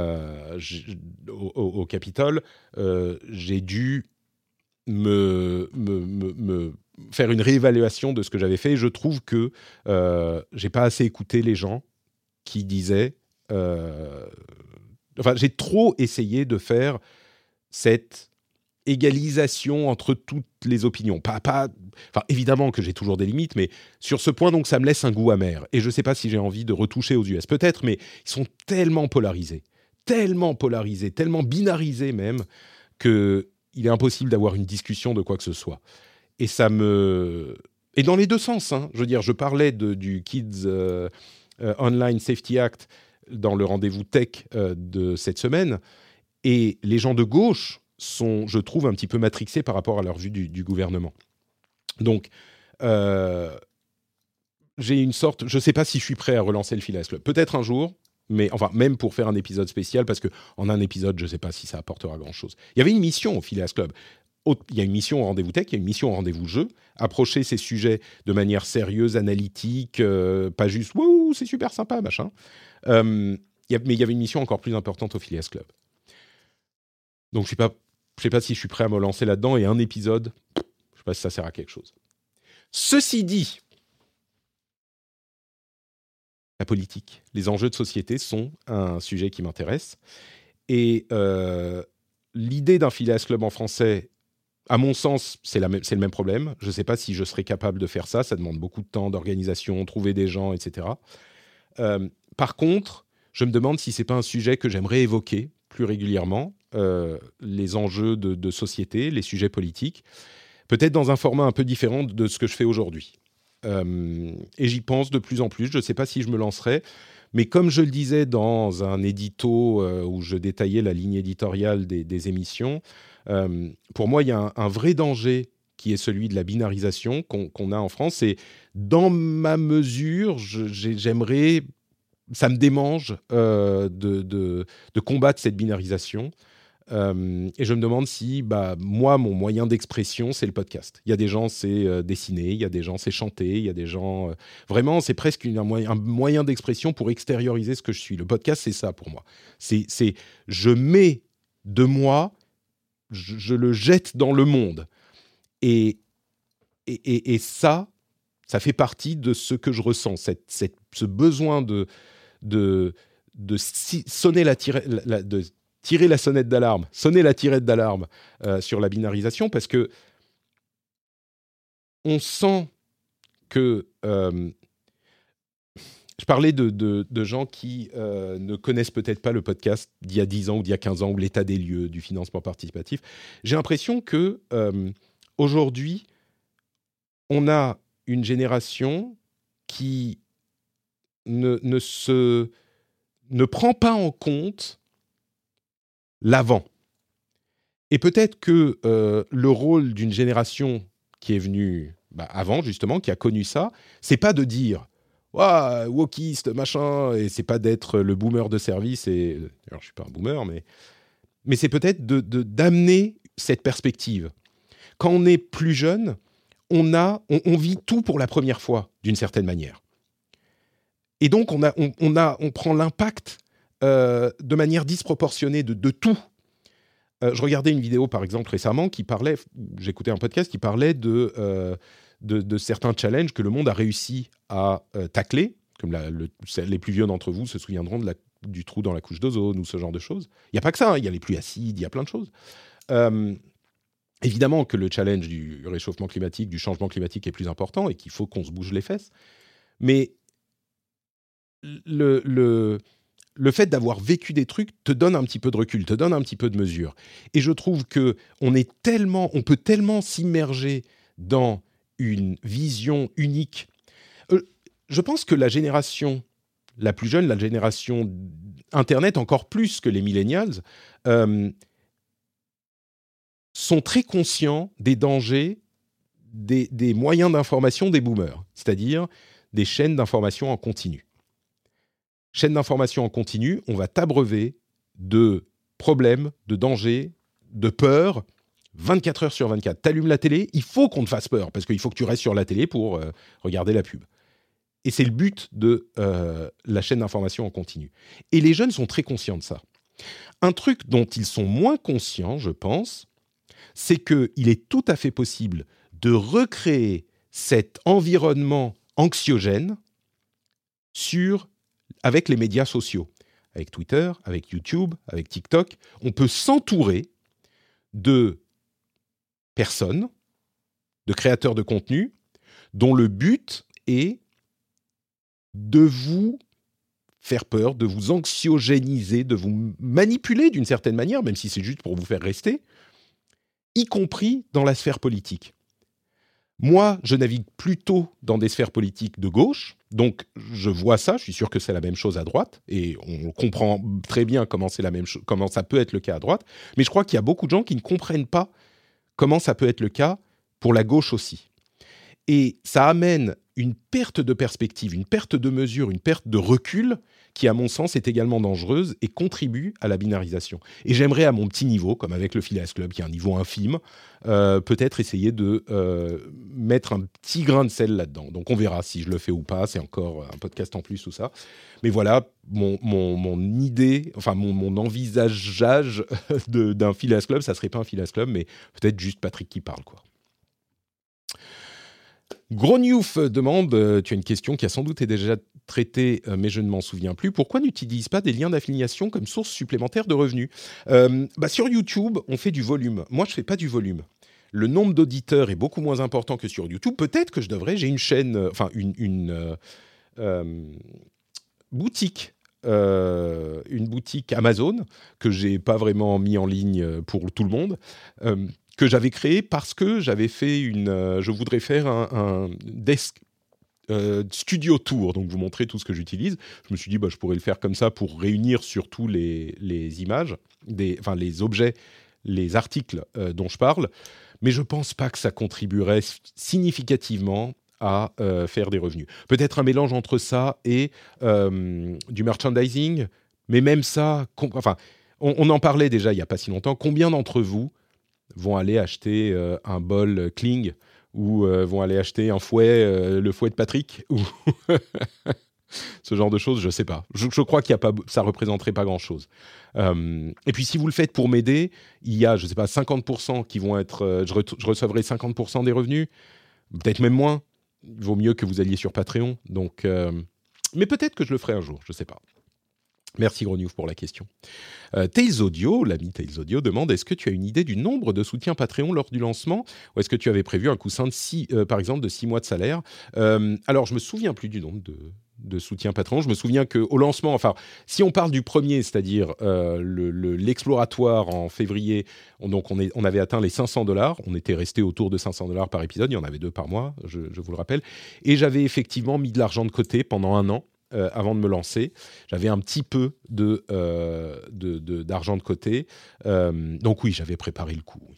au Capitole, j'ai dû me faire une réévaluation de ce que j'avais fait. Et je trouve que j'ai pas assez écouté les gens qui disaient... j'ai trop essayé de faire cette égalisation entre toutes les opinions. Évidemment que j'ai toujours des limites, mais sur ce point, donc, ça me laisse un goût amer. Et je ne sais pas si j'ai envie de retoucher aux US. Peut-être, mais ils sont tellement polarisés, tellement binarisés même, qu'il est impossible d'avoir une discussion de quoi que ce soit. Et ça me... Et dans les deux sens, hein. Je veux dire, je parlais du Kids Online Safety Act dans le rendez-vous tech de cette semaine, et les gens de gauche sont, je trouve, un petit peu matrixés par rapport à leur vue du gouvernement. Donc, j'ai une sorte... Je ne sais pas si je suis prêt à relancer le Phileas Club. Peut-être un jour, mais enfin, même pour faire un épisode spécial, parce qu'en un épisode, je ne sais pas si ça apportera grand-chose. Il y avait une mission au Phileas Club. Il y a une mission au rendez-vous tech, il y a une mission au rendez-vous jeu. Approcher ces sujets de manière sérieuse, analytique, pas juste « Wouh, c'est super sympa, machin ». Mais il y avait une mission encore plus importante au Phileas Club. Donc, je ne sais pas si je suis prêt à me lancer là-dedans, et un épisode, je ne sais pas si ça sert à quelque chose. Ceci dit, la politique, les enjeux de société sont un sujet qui m'intéresse. Et l'idée d'un Phileas Club en français, à mon sens, c'est le même problème. Je ne sais pas si je serais capable de faire ça. Ça demande beaucoup de temps, d'organisation, trouver des gens, etc. Par contre, je me demande si ce n'est pas un sujet que j'aimerais évoquer plus régulièrement, les enjeux de société, les sujets politiques, peut-être dans un format un peu différent de ce que je fais aujourd'hui. Et j'y pense de plus en plus. Je ne sais pas si je me lancerai, mais comme je le disais dans un édito où je détaillais la ligne éditoriale des émissions, pour moi, il y a un vrai danger qui est celui de la binarisation qu'on a en France. Et dans ma mesure, j'aimerais... Ça me démange de combattre cette binarisation. Et je me demande si, moi, mon moyen d'expression, c'est le podcast. Il y a des gens, c'est dessiner, il y a des gens, c'est chanter, il y a des gens... vraiment, c'est presque un moyen d'expression pour extérioriser ce que je suis. Le podcast, c'est ça pour moi. Je mets de moi, je le jette dans le monde. Et ça fait partie de ce que je ressens, ce besoin de sonner de tirer la sonnette d'alarme, sonner la tirette d'alarme sur la binarisation, parce que on sent que... je parlais de gens qui ne connaissent peut-être pas le podcast d'il y a 10 ans ou d'il y a 15 ans, ou l'état des lieux du financement participatif. J'ai l'impression que aujourd'hui, on a une génération qui ne prend pas en compte l'avant. Et peut-être que le rôle d'une génération qui est venue avant, justement, qui a connu ça, c'est pas de dire « Ouah, wokiste, machin », et c'est pas d'être le boomer de service. Alors, je suis pas un boomer, mais c'est peut-être d'amener cette perspective. Quand on est plus jeune, on vit tout pour la première fois, d'une certaine manière. Et donc, on prend l'impact de manière disproportionnée de tout. Je regardais une vidéo, par exemple, récemment, j'écoutais un podcast qui parlait de certains challenges que le monde a réussi à tacler, comme les plus vieux d'entre vous se souviendront du trou dans la couche d'ozone ou ce genre de choses. Il n'y a pas que ça, hein, il y a les pluies acides, il y a plein de choses. Évidemment que le challenge du réchauffement climatique, du changement climatique est plus important et qu'il faut qu'on se bouge les fesses. Mais le fait d'avoir vécu des trucs te donne un petit peu de recul, te donne un petit peu de mesure. Et je trouve qu'on peut tellement s'immerger dans une vision unique. Je pense que la génération la plus jeune, la génération Internet, encore plus que les millennials, sont très conscients des dangers des moyens d'information des boomers, c'est-à-dire des chaînes d'information en continu. Chaîne d'information en continu, on va t'abreuver de problèmes, de dangers, de peurs, 24 heures sur 24. T'allumes la télé, il faut qu'on te fasse peur, parce qu'il faut que tu restes sur la télé pour regarder la pub. Et c'est le but de la chaîne d'information en continu. Et les jeunes sont très conscients de ça. Un truc dont ils sont moins conscients, je pense, c'est qu'il est tout à fait possible de recréer cet environnement anxiogène avec les médias sociaux. Avec Twitter, avec YouTube, avec TikTok, on peut s'entourer de personnes, de créateurs de contenu, dont le but est de vous faire peur, de vous anxiogéniser, de vous manipuler d'une certaine manière, même si c'est juste pour vous faire rester, y compris dans la sphère politique. Moi, je navigue plutôt dans des sphères politiques de gauche, donc je vois ça, je suis sûr que c'est la même chose à droite, et on comprend très bien comment ça peut être le cas à droite, mais je crois qu'il y a beaucoup de gens qui ne comprennent pas comment ça peut être le cas pour la gauche aussi. Et ça amène une perte de perspective, une perte de mesure, une perte de recul qui, à mon sens, est également dangereuse et contribue à la binarisation. Et j'aimerais, à mon petit niveau, comme avec le Phileas Club, qui est un niveau infime, peut-être essayer de mettre un petit grain de sel là-dedans. Donc on verra si je le fais ou pas, c'est encore un podcast en plus ou ça. Mais voilà, mon idée, enfin mon envisageage d'un Phileas Club, ça ne serait pas un Phileas Club, mais peut-être juste Patrick qui parle, quoi. Grognouf demande, tu as une question qui a sans doute été déjà traitée, mais je ne m'en souviens plus. Pourquoi n'utilise pas des liens d'affiliation comme source supplémentaire de revenus ? Sur YouTube, on fait du volume. Moi, je ne fais pas du volume. Le nombre d'auditeurs est beaucoup moins important que sur YouTube. Peut-être que je devrais. J'ai une chaîne, une boutique. Une boutique Amazon que j'ai pas vraiment mis en ligne pour tout le monde, que j'avais créée parce que j'avais fait je voudrais faire un desk studio tour, donc vous montrer tout ce que j'utilise. Je me suis dit, je pourrais le faire comme ça pour réunir surtout les images, les objets, les articles dont je parle, mais je pense pas que ça contribuerait significativement à faire des revenus. Peut-être un mélange entre ça et du merchandising, mais même ça, on en parlait déjà il n'y a pas si longtemps. Combien d'entre vous vont aller acheter un bol Kling ou vont aller acheter un fouet, le fouet de Patrick ou ce genre de choses, je ne sais pas. Je crois ça ne représenterait pas grand-chose. Et puis, si vous le faites pour m'aider, il y a, je ne sais pas, 50% qui vont être... je recevrai 50% des revenus, peut-être même moins. Il vaut mieux que vous alliez sur Patreon. Donc, mais peut-être que je le ferai un jour, je ne sais pas. Merci Grognouf pour la question. Tails Audio, l'ami Tails Audio, demande, est-ce que tu as une idée du nombre de soutiens Patreon lors du lancement, ou est-ce que tu avais prévu un coussin par exemple de 6 mois de salaire ? Alors, je ne me souviens plus du nombre de soutiens Patreon. Je me souviens qu'au lancement, si on parle du premier, c'est-à-dire l'exploratoire en février, on avait atteint les $500. On était resté autour de $500 par épisode. Il y en avait 2 par mois, je vous le rappelle. Et j'avais effectivement mis de l'argent de côté pendant 1 an. Avant de me lancer, j'avais un petit peu d'argent de côté. Donc oui, j'avais préparé le coup.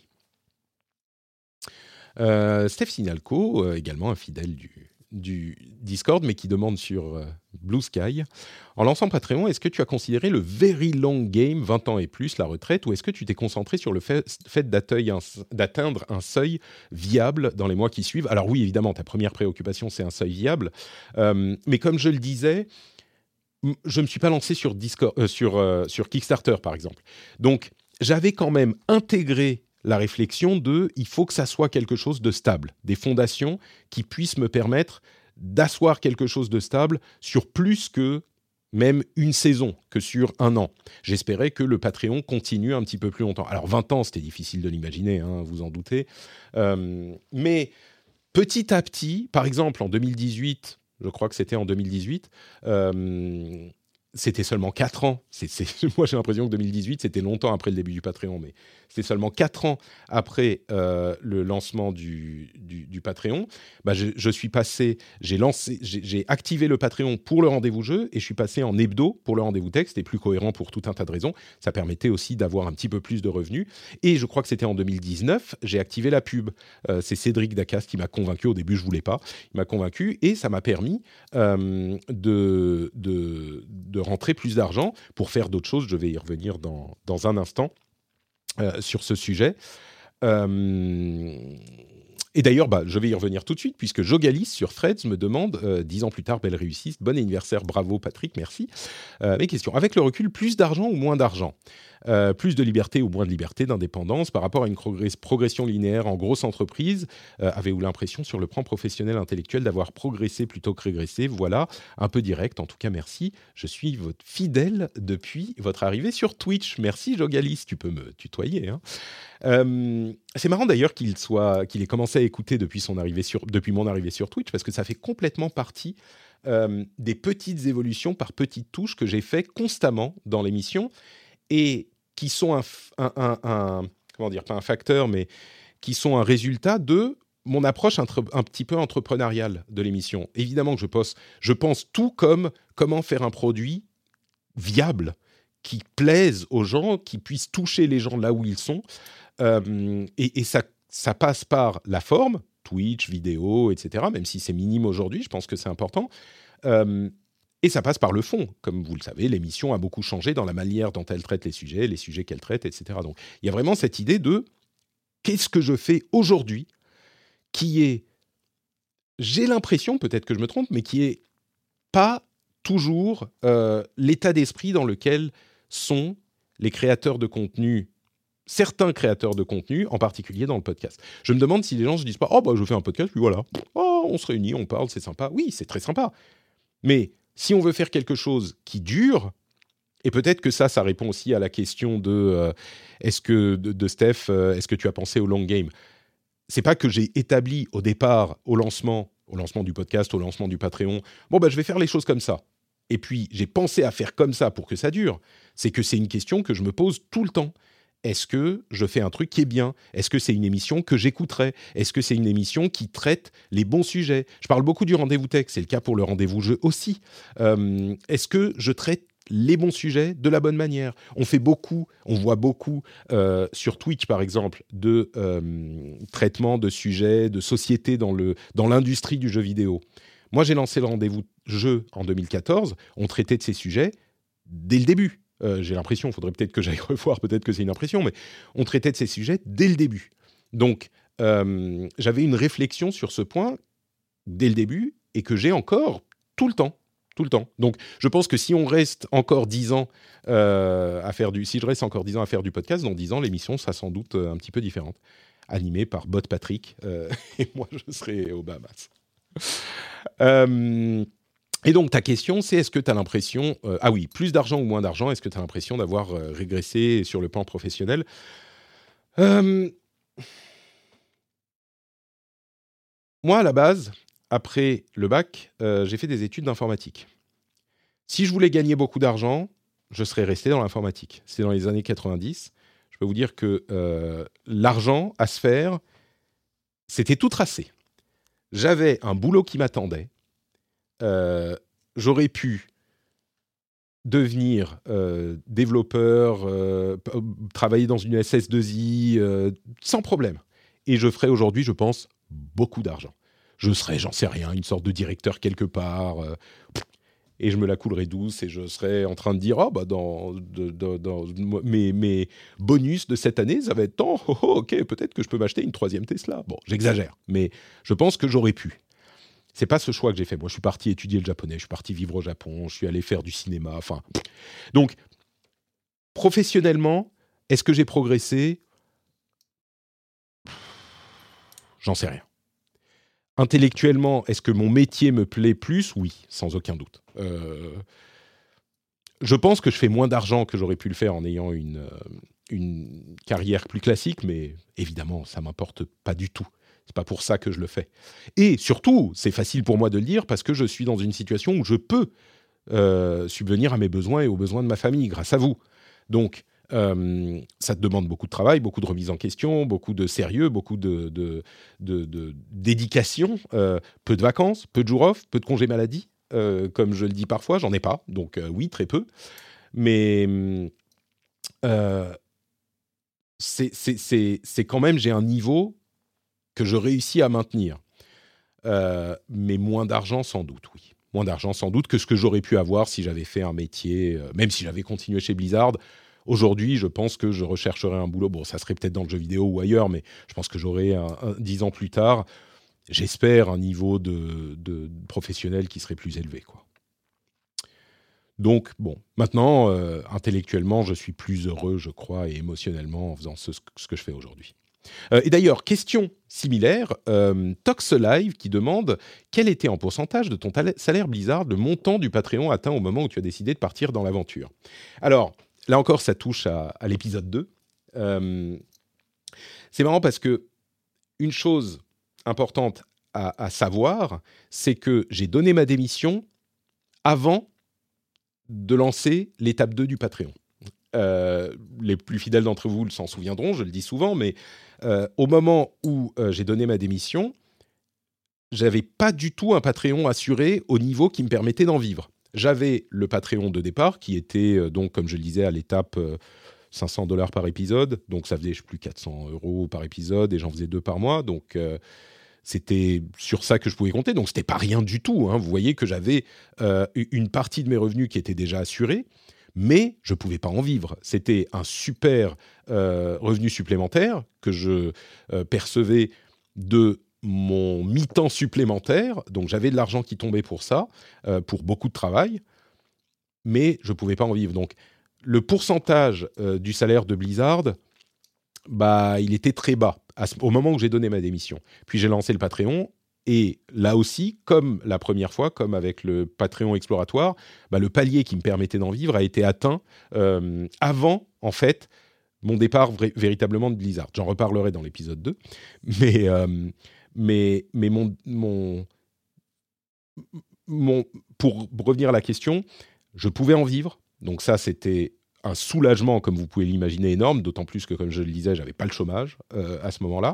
Steph Sinalco, également un fidèle du Discord, mais qui demande sur Blue Sky. En lançant Patreon, est-ce que tu as considéré le very long game, 20 ans et plus, la retraite, ou est-ce que tu t'es concentré sur le fait d'atteindre un seuil viable dans les mois qui suivent ? Alors oui, évidemment, ta première préoccupation, c'est un seuil viable. Mais comme je le disais, je ne me suis pas lancé sur Kickstarter, par exemple. Donc, j'avais quand même intégré la réflexion il faut que ça soit quelque chose de stable, des fondations qui puissent me permettre d'asseoir quelque chose de stable sur plus que même une saison, que sur 1 an. J'espérais que le Patreon continue un petit peu plus longtemps. Alors 20 ans, c'était difficile de l'imaginer, vous en doutez. Mais petit à petit, par exemple en 2018, je crois que c'était en 2018, c'était seulement 4 ans. Moi, j'ai l'impression que 2018, c'était longtemps après le début du Patreon, mais c'était seulement 4 ans après le lancement du Patreon. Je suis passé, j'ai activé le Patreon pour le rendez-vous jeu et je suis passé en hebdo pour le rendez-vous texte. C'était plus cohérent pour tout un tas de raisons. Ça permettait aussi d'avoir un petit peu plus de revenus. Et je crois que c'était en 2019, j'ai activé la pub. C'est Cédric Dacas qui m'a convaincu. Au début, je voulais pas. Il m'a convaincu et ça m'a permis de rentrer plus d'argent pour faire d'autres choses. Je vais y revenir dans un instant sur ce sujet. Et d'ailleurs, je vais y revenir tout de suite, puisque Jogalis sur Threads me demande, 10 ans plus tard, belle réussite, bon anniversaire, bravo Patrick, merci. Mes questions. Avec le recul, plus d'argent ou moins d'argent ? Plus de liberté ou moins de liberté, d'indépendance par rapport à une progression linéaire en grosse entreprise. Avez-vous l'impression sur le plan professionnel intellectuel d'avoir progressé plutôt que régressé? Voilà, un peu direct. En tout cas, merci. Je suis votre fidèle depuis votre arrivée sur Twitch. Merci Jogalis, tu peux me tutoyer. Hein. C'est marrant d'ailleurs qu'il ait commencé à écouter depuis mon arrivée sur Twitch, parce que ça fait complètement partie des petites évolutions par petites touches que j'ai fait constamment dans l'émission, et qui sont comment dire, pas un facteur, mais qui sont un résultat de mon approche un petit peu entrepreneuriale de l'émission. Évidemment que je pense tout comme comment faire un produit viable, qui plaise aux gens, qui puisse toucher les gens là où ils sont. Et ça passe par la forme, Twitch, vidéo, etc., même si c'est minime aujourd'hui, je pense que c'est important. Et ça passe par le fond. Comme vous le savez, l'émission a beaucoup changé dans la manière dont elle traite les sujets qu'elle traite, etc. Donc, il y a vraiment cette idée de qu'est-ce que je fais aujourd'hui qui est, j'ai l'impression, peut-être que je me trompe, mais qui est pas toujours l'état d'esprit dans lequel sont les créateurs de contenu, certains créateurs de contenu, en particulier dans le podcast. Je me demande si les gens se disent pas « Oh, bah, je fais un podcast, puis voilà. Oh, on se réunit, on parle, c'est sympa. » Oui, c'est très sympa. Mais si on veut faire quelque chose qui dure, et peut-être que ça répond aussi à la question de Steph, est-ce que tu as pensé au long game? C'est pas que j'ai établi au départ, au lancement du podcast, au lancement du Patreon, bon, bah, je vais faire les choses comme ça. Et puis, j'ai pensé à faire comme ça pour que ça dure. C'est que c'est une question que je me pose tout le temps. Est-ce que je fais un truc qui est bien? Est-ce que c'est une émission que j'écouterai? Est-ce que c'est une émission qui traite les bons sujets? Je parle beaucoup du rendez-vous tech, c'est le cas pour le rendez-vous jeu aussi. Est-ce que je traite les bons sujets de la bonne manière? On voit beaucoup sur Twitch par exemple de traitement de sujets, de société dans l'industrie du jeu vidéo. Moi j'ai lancé le rendez-vous jeu en 2014, on traitait de ces sujets dès le début. J'ai l'impression, il faudrait peut-être que j'aille revoir, peut-être que c'est une impression, mais on traitait de ces sujets dès le début. Donc, j'avais une réflexion sur ce point dès le début et que j'ai encore tout le temps. Donc, je pense que si on reste encore 10 ans si je reste encore 10 ans à faire du podcast, dans 10 ans, l'émission sera sans doute un petit peu différente. Animée par Bot Patrick, et moi, je serai aux Bahamas. Et donc, ta question, c'est est-ce que tu as l'impression... plus d'argent ou moins d'argent, est-ce que tu as l'impression d'avoir régressé sur le plan professionnel? Moi, à la base, après le bac, j'ai fait des études d'informatique. Si je voulais gagner beaucoup d'argent, je serais resté dans l'informatique. C'est dans les années 90. Je peux vous dire que l'argent à se faire, c'était tout tracé. J'avais un boulot qui m'attendait. J'aurais pu devenir développeur, travailler dans une SS2I sans problème. Et je ferais aujourd'hui, je pense, beaucoup d'argent. Je serais, j'en sais rien, une sorte de directeur quelque part, et je me la coulerais douce, et je serais en train de dire dans mes bonus de cette année, ça va être tant, ok, peut-être que je peux m'acheter une 3e Tesla. Bon, j'exagère, mais je pense que j'aurais pu. C'est pas ce choix que j'ai fait. Moi, je suis parti étudier le japonais, je suis parti vivre au Japon, je suis allé faire du cinéma. Enfin, donc, professionnellement, est-ce que j'ai progressé? J'en sais rien. Intellectuellement, est-ce que mon métier me plaît plus? Oui, sans aucun doute. Je pense que je fais moins d'argent que j'aurais pu le faire en ayant une carrière plus classique, mais évidemment, ça m'importe pas du tout. C'est pas pour ça que je le fais. Et surtout, c'est facile pour moi de le dire parce que je suis dans une situation où je peux subvenir à mes besoins et aux besoins de ma famille grâce à vous. Donc, ça te demande beaucoup de travail, beaucoup de remise en question, beaucoup de sérieux, beaucoup de dédication, peu de vacances, peu de jours off, peu de congés maladie. Comme je le dis parfois, j'en ai pas. Donc oui, très peu. Mais c'est quand même, j'ai un niveau que je réussis à maintenir. Mais moins d'argent, sans doute, oui. Moins d'argent, sans doute, que ce que j'aurais pu avoir si j'avais fait un métier, même si j'avais continué chez Blizzard. Aujourd'hui, je pense que je rechercherais un boulot. Bon, ça serait peut-être dans le jeu vidéo ou ailleurs, mais je pense que j'aurais 10 ans plus tard, j'espère, un niveau de professionnel qui serait plus élevé, quoi. Donc, bon, maintenant, intellectuellement, je suis plus heureux, je crois, et émotionnellement en faisant ce que je fais aujourd'hui. Et d'ailleurs, question similaire, Tox Live qui demande quel était en pourcentage de ton salaire Blizzard le montant du Patreon atteint au moment où tu as décidé de partir dans l'aventure. Alors, là encore, ça touche à l'épisode 2. C'est marrant parce que une chose importante à savoir, c'est que j'ai donné ma démission avant de lancer l'étape 2 du Patreon. Les plus fidèles d'entre vous s'en souviendront, je le dis souvent, mais au moment où j'ai donné ma démission, j'avais pas du tout un Patreon assuré au niveau qui me permettait d'en vivre. J'avais le Patreon de départ qui était donc, comme je le disais, à l'étape $500 par épisode, donc ça faisait, je sais plus, 400 € par épisode, et j'en faisais 2 par mois, donc c'était sur ça que je pouvais compter, donc c'était pas rien du tout, hein. Vous voyez que j'avais une partie de mes revenus qui était déjà assurée, mais je ne pouvais pas en vivre. C'était un super revenu supplémentaire que je percevais de mon mi-temps supplémentaire, donc j'avais de l'argent qui tombait pour ça, pour beaucoup de travail, mais je ne pouvais pas en vivre. Donc le pourcentage du salaire de Blizzard, bah, il était très bas au moment où j'ai donné ma démission. Puis j'ai lancé le Patreon, et là aussi, comme la première fois, comme avec le Patreon exploratoire, bah, le palier qui me permettait d'en vivre a été atteint avant, en fait, mon départ véritablement de Blizzard. J'en reparlerai dans l'épisode 2. Mais pour revenir à la question, je pouvais en vivre. Donc ça, c'était un soulagement, comme vous pouvez l'imaginer, énorme, d'autant plus que, comme je le disais, je n'avais pas le chômage à ce moment-là.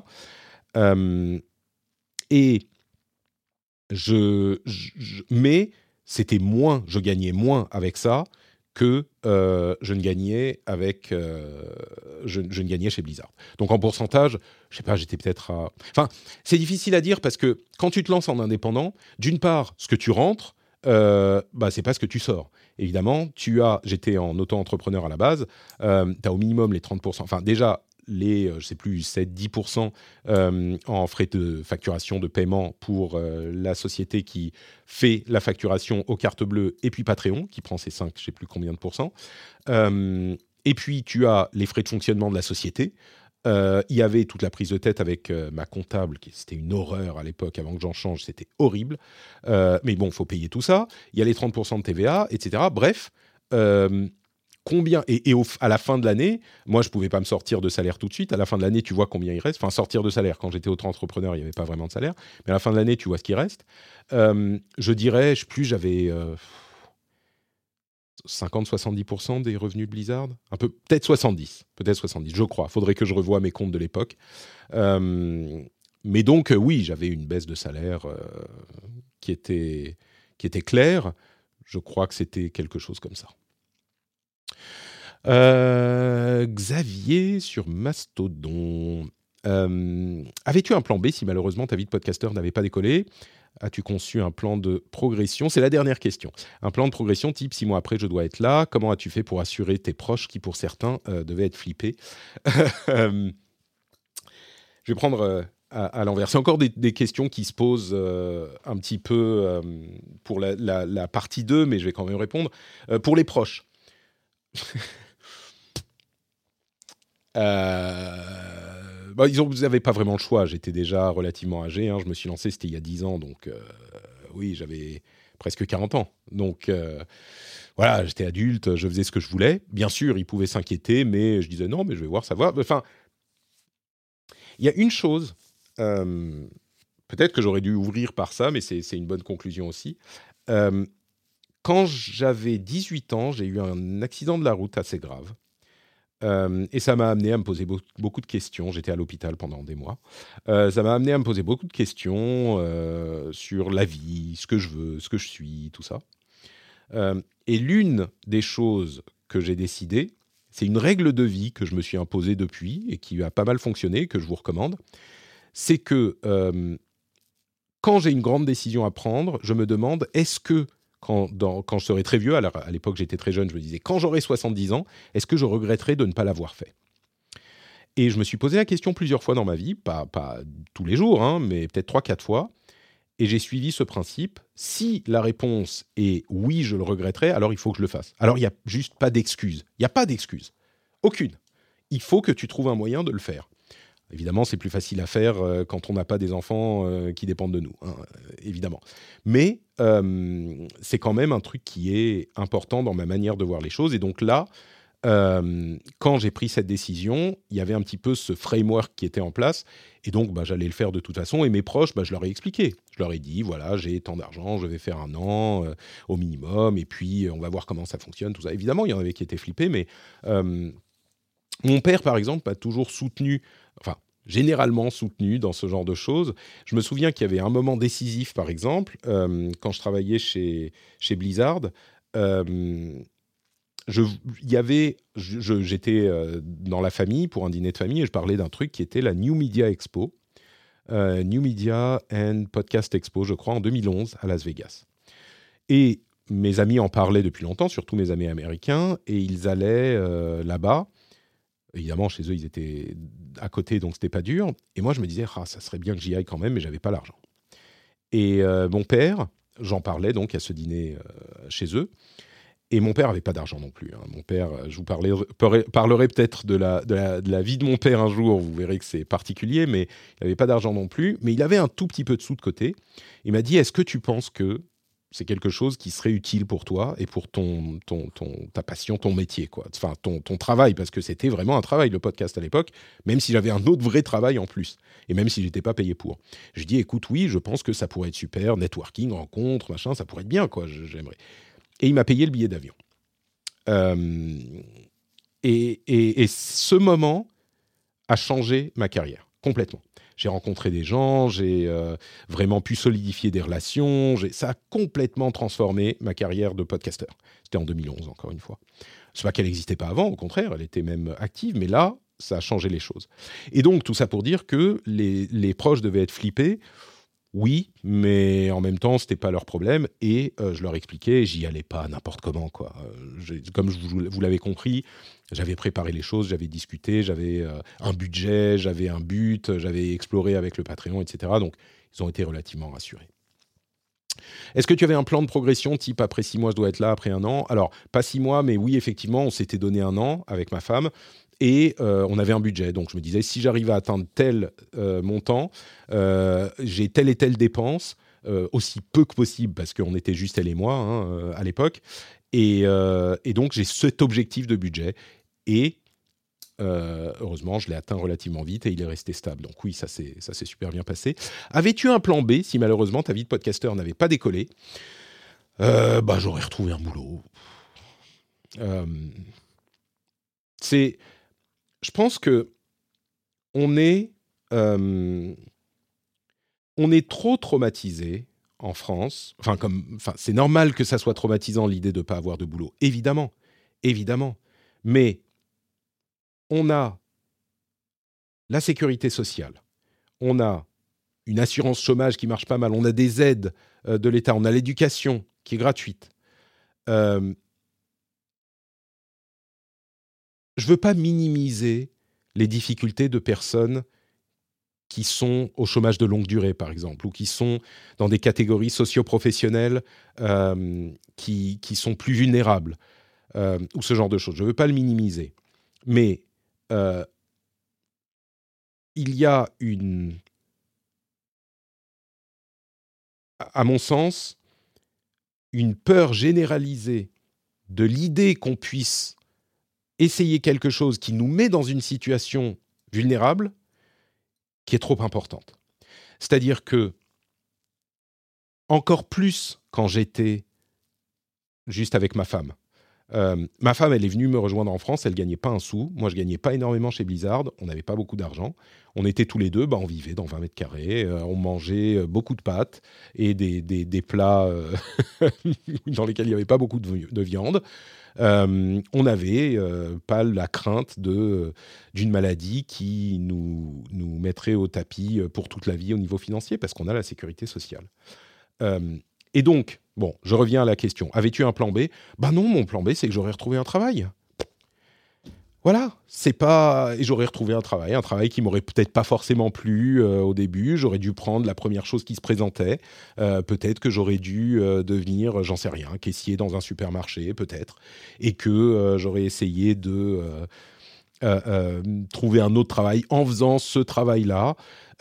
Mais c'était moins, je gagnais moins avec ça que je ne gagnais je ne gagnais chez Blizzard. Donc en pourcentage, je sais pas, j'étais peut-être à... Enfin, c'est difficile à dire parce que quand tu te lances en indépendant, d'une part, ce que tu rentres, bah, c'est pas ce que tu sors. Évidemment, j'étais en auto-entrepreneur à la base, tu as au minimum les 30%, enfin déjà, les, je sais plus, 7-10% en frais de facturation, de paiement pour la société qui fait la facturation aux cartes bleues, et puis Patreon, qui prend ses 5, je sais plus combien de pourcents. Et puis, tu as les frais de fonctionnement de la société. Il y avait toute la prise de tête avec ma comptable, c'était une horreur à l'époque, avant que j'en change, c'était horrible. Mais bon, il faut payer tout ça. Il y a les 30% de TVA, etc. Bref, combien à la fin de l'année, moi je pouvais pas me sortir de salaire tout de suite. À la fin de l'année, tu vois combien il reste. Enfin, sortir de salaire. Quand j'étais auto-entrepreneur, il y avait pas vraiment de salaire. Mais à la fin de l'année, tu vois ce qui reste. Je dirais, j'avais 50-70% des revenus de Blizzard. Un peu, peut-être 70, je crois. Faudrait que je revoie mes comptes de l'époque. Mais donc, oui, j'avais une baisse de salaire qui était claire. Je crois que c'était quelque chose comme ça. Xavier sur Mastodon. Avais-tu un plan B si malheureusement ta vie de podcasteur n'avait pas décollé ? As-tu conçu un plan de progression ? C'est la dernière question. Un plan de progression type 6 mois après je dois être là. Comment as-tu fait pour assurer tes proches qui pour certains devaient être flippés ? Je vais prendre à l'envers. C'est encore des questions qui se posent un petit peu pour la partie 2, mais je vais quand même répondre. Pour les proches. Vous n'avaient pas vraiment le choix. J'étais déjà relativement âgé. Je me suis lancé, c'était il y a 10 ans. Donc, oui, j'avais presque 40 ans. Donc, voilà, j'étais adulte, je faisais ce que je voulais. Bien sûr, ils pouvaient s'inquiéter, mais je disais non, mais je vais voir, ça va. Enfin, il y a une chose, peut-être que j'aurais dû ouvrir par ça, mais c'est une bonne conclusion aussi. Quand j'avais 18 ans, j'ai eu un accident de la route assez grave. Et ça m'a amené à me poser beaucoup de questions. J'étais à l'hôpital pendant des mois. Ça m'a amené à me poser beaucoup de questions sur la vie, ce que je veux, ce que je suis, tout ça. Et l'une des choses que j'ai décidé, c'est une règle de vie que je me suis imposée depuis et qui a pas mal fonctionné, que je vous recommande. C'est que quand j'ai une grande décision à prendre, je me demande, est-ce que quand je serai très vieux, alors à l'époque j'étais très jeune, je me disais, quand j'aurai 70 ans, est-ce que je regretterai de ne pas l'avoir fait ? Et je me suis posé la question plusieurs fois dans ma vie, pas tous les jours, mais peut-être 3-4 fois. Et j'ai suivi ce principe. Si la réponse est oui, je le regretterai, alors il faut que je le fasse. Alors il n'y a juste pas d'excuse. Il n'y a pas d'excuse. Aucune. Il faut que tu trouves un moyen de le faire. Évidemment, c'est plus facile à faire quand on n'a pas des enfants qui dépendent de nous, hein, évidemment. Mais c'est quand même un truc qui est important dans ma manière de voir les choses. Et donc là, quand j'ai pris cette décision, il y avait un petit peu ce framework qui était en place. Et donc, j'allais le faire de toute façon. Et mes proches, je leur ai expliqué. Je leur ai dit, voilà, j'ai tant d'argent, je vais faire 1 an au minimum. Et puis, on va voir comment ça fonctionne, tout ça. Évidemment, il y en avait qui étaient flippés. Mais mon père, par exemple, m'a toujours soutenu, enfin, généralement soutenu dans ce genre de choses. Je me souviens qu'il y avait un moment décisif, par exemple, quand je travaillais chez Blizzard. J'étais dans la famille pour un dîner de famille et je parlais d'un truc qui était la New Media Expo, New Media and Podcast Expo, je crois, en 2011 à Las Vegas. Et mes amis en parlaient depuis longtemps, surtout mes amis américains, et ils allaient là-bas. Évidemment, chez eux, ils étaient à côté, donc c'était pas dur. Et moi, je me disais, ça serait bien que j'y aille quand même, mais j'avais pas l'argent. Et mon père, j'en parlais donc à ce dîner chez eux. Et mon père n'avait pas d'argent non plus. Hein. Mon père, je vous parlerai peut-être de la vie de mon père un jour, vous verrez que c'est particulier, mais il n'avait pas d'argent non plus. Mais il avait un tout petit peu de sous de côté. Il m'a dit, est-ce que tu penses que c'est quelque chose qui serait utile pour toi et pour ta passion, ton métier, quoi. Enfin, ton travail, parce que c'était vraiment un travail, le podcast à l'époque, même si j'avais un autre vrai travail en plus, et même si je n'étais pas payé pour. Je dis, écoute, oui, je pense que ça pourrait être super, networking, rencontre, machin, ça pourrait être bien, quoi, j'aimerais. Et il m'a payé le billet d'avion. Et ce moment a changé ma carrière, complètement. J'ai rencontré des gens, j'ai vraiment pu solidifier des relations. Ça a complètement transformé ma carrière de podcasteur. C'était en 2011, encore une fois. C'est pas qu'elle n'existait pas avant, au contraire, elle était même active, mais là, ça a changé les choses. Et donc, tout ça pour dire que les proches devaient être flippés. Oui, mais en même temps, c'était pas leur problème. Et je leur expliquais, j'y allais pas n'importe comment, quoi. Comme vous l'avez compris, j'avais préparé les choses, j'avais discuté, j'avais un budget, j'avais un but, j'avais exploré avec le Patreon, etc. Donc, ils ont été relativement rassurés. Est-ce que tu avais un plan de progression, type après 6 mois, je dois être là, après 1 an ? Alors, pas 6 mois, mais oui, effectivement, on s'était donné 1 an avec ma femme. Et on avait un budget, donc je me disais, si j'arrive à atteindre tel montant, j'ai telle et telle dépense, aussi peu que possible, parce qu'on était juste elle et moi à l'époque, et donc j'ai cet objectif de budget, et heureusement, je l'ai atteint relativement vite, et il est resté stable, donc oui, ça s'est super bien passé. Avais-tu un plan B, si malheureusement ta vie de podcasteur n'avait pas décollé ? J'aurais retrouvé un boulot. Je pense que on est trop traumatisé en France. C'est normal que ça soit traumatisant l'idée de ne pas avoir de boulot, évidemment. Mais on a la sécurité sociale, on a une assurance chômage qui marche pas mal, on a des aides de l'État, on a l'éducation qui est gratuite. Je veux pas minimiser les difficultés de personnes qui sont au chômage de longue durée, par exemple, ou qui sont dans des catégories socio-professionnelles qui sont plus vulnérables, ou ce genre de choses. Je ne veux pas le minimiser. Mais il y a à mon sens, une peur généralisée de l'idée qu'on puisse essayer quelque chose qui nous met dans une situation vulnérable qui est trop importante. C'est-à-dire que, encore plus quand j'étais juste avec ma femme, ma femme, elle est venue me rejoindre en France, elle ne gagnait pas un sou. Moi, je ne gagnais pas énormément chez Blizzard, on n'avait pas beaucoup d'argent. On était tous les deux, on vivait dans 20 mètres carrés, on mangeait beaucoup de pâtes et des plats dans lesquels il n'y avait pas beaucoup de viande. On n'avait pas la crainte d'une maladie qui nous mettrait au tapis pour toute la vie au niveau financier, parce qu'on a la sécurité sociale. Et donc, je reviens à la question. Avais-tu un plan B ? Non, mon plan B, c'est que j'aurais retrouvé un travail. Voilà, c'est pas... Et j'aurais retrouvé un travail qui m'aurait peut-être pas forcément plu au début. J'aurais dû prendre la première chose qui se présentait. Peut-être que j'aurais dû devenir, j'en sais rien, caissier dans un supermarché, peut-être. Et que j'aurais essayé de trouver un autre travail en faisant ce travail-là.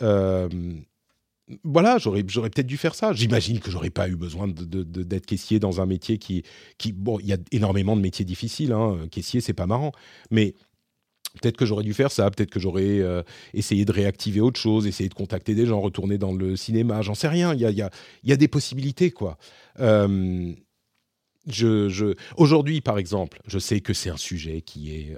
Voilà, j'aurais peut-être dû faire ça. J'imagine que j'aurais pas eu besoin d'être caissier dans un métier qui... Bon, il y a énormément de métiers difficiles, hein. Caissier, c'est pas marrant. Mais peut-être que j'aurais dû faire ça. Peut-être que j'aurais essayé de réactiver autre chose, essayer de contacter des gens, retourner dans le cinéma. J'en sais rien. Il y a des possibilités, quoi. Aujourd'hui, par exemple, je sais que c'est un sujet qui est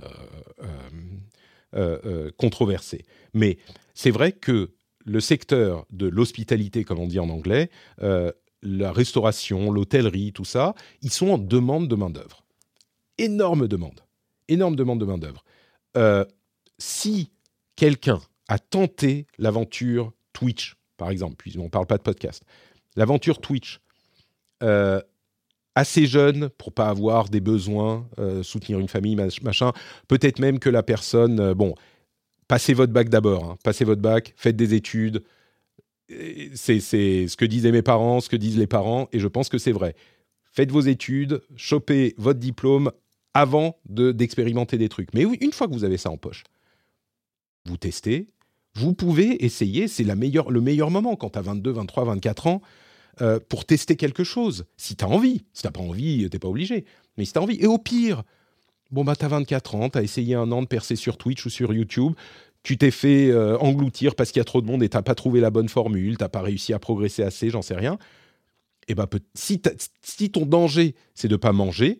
controversé. Mais c'est vrai que le secteur de l'hospitalité, comme on dit en anglais, la restauration, l'hôtellerie, tout ça, ils sont en demande de main-d'œuvre. Énorme demande de main-d'œuvre. Si quelqu'un a tenté l'aventure Twitch, par exemple, puis on ne parle pas de podcast, l'aventure Twitch, assez jeune pour pas avoir des besoins, soutenir une famille, machin, peut-être même que la personne... passez votre bac d'abord, hein. Passez votre bac, faites des études. C'est ce que disaient mes parents, ce que disent les parents, et je pense que c'est vrai. Faites vos études, chopez votre diplôme avant d'expérimenter des trucs. Mais une fois que vous avez ça en poche, vous testez, vous pouvez essayer, c'est le meilleur moment quand tu as 22, 23, 24 ans, pour tester quelque chose. Si tu as envie, si tu n'as pas envie, tu n'es pas obligé. Mais si tu as envie, et au pire... Bon, bah, t'as 24 ans, t'as essayé un an de percer sur Twitch ou sur YouTube, tu t'es fait engloutir parce qu'il y a trop de monde et t'as pas trouvé la bonne formule, t'as pas réussi à progresser assez, j'en sais rien. Et bah, si ton danger, c'est de pas manger,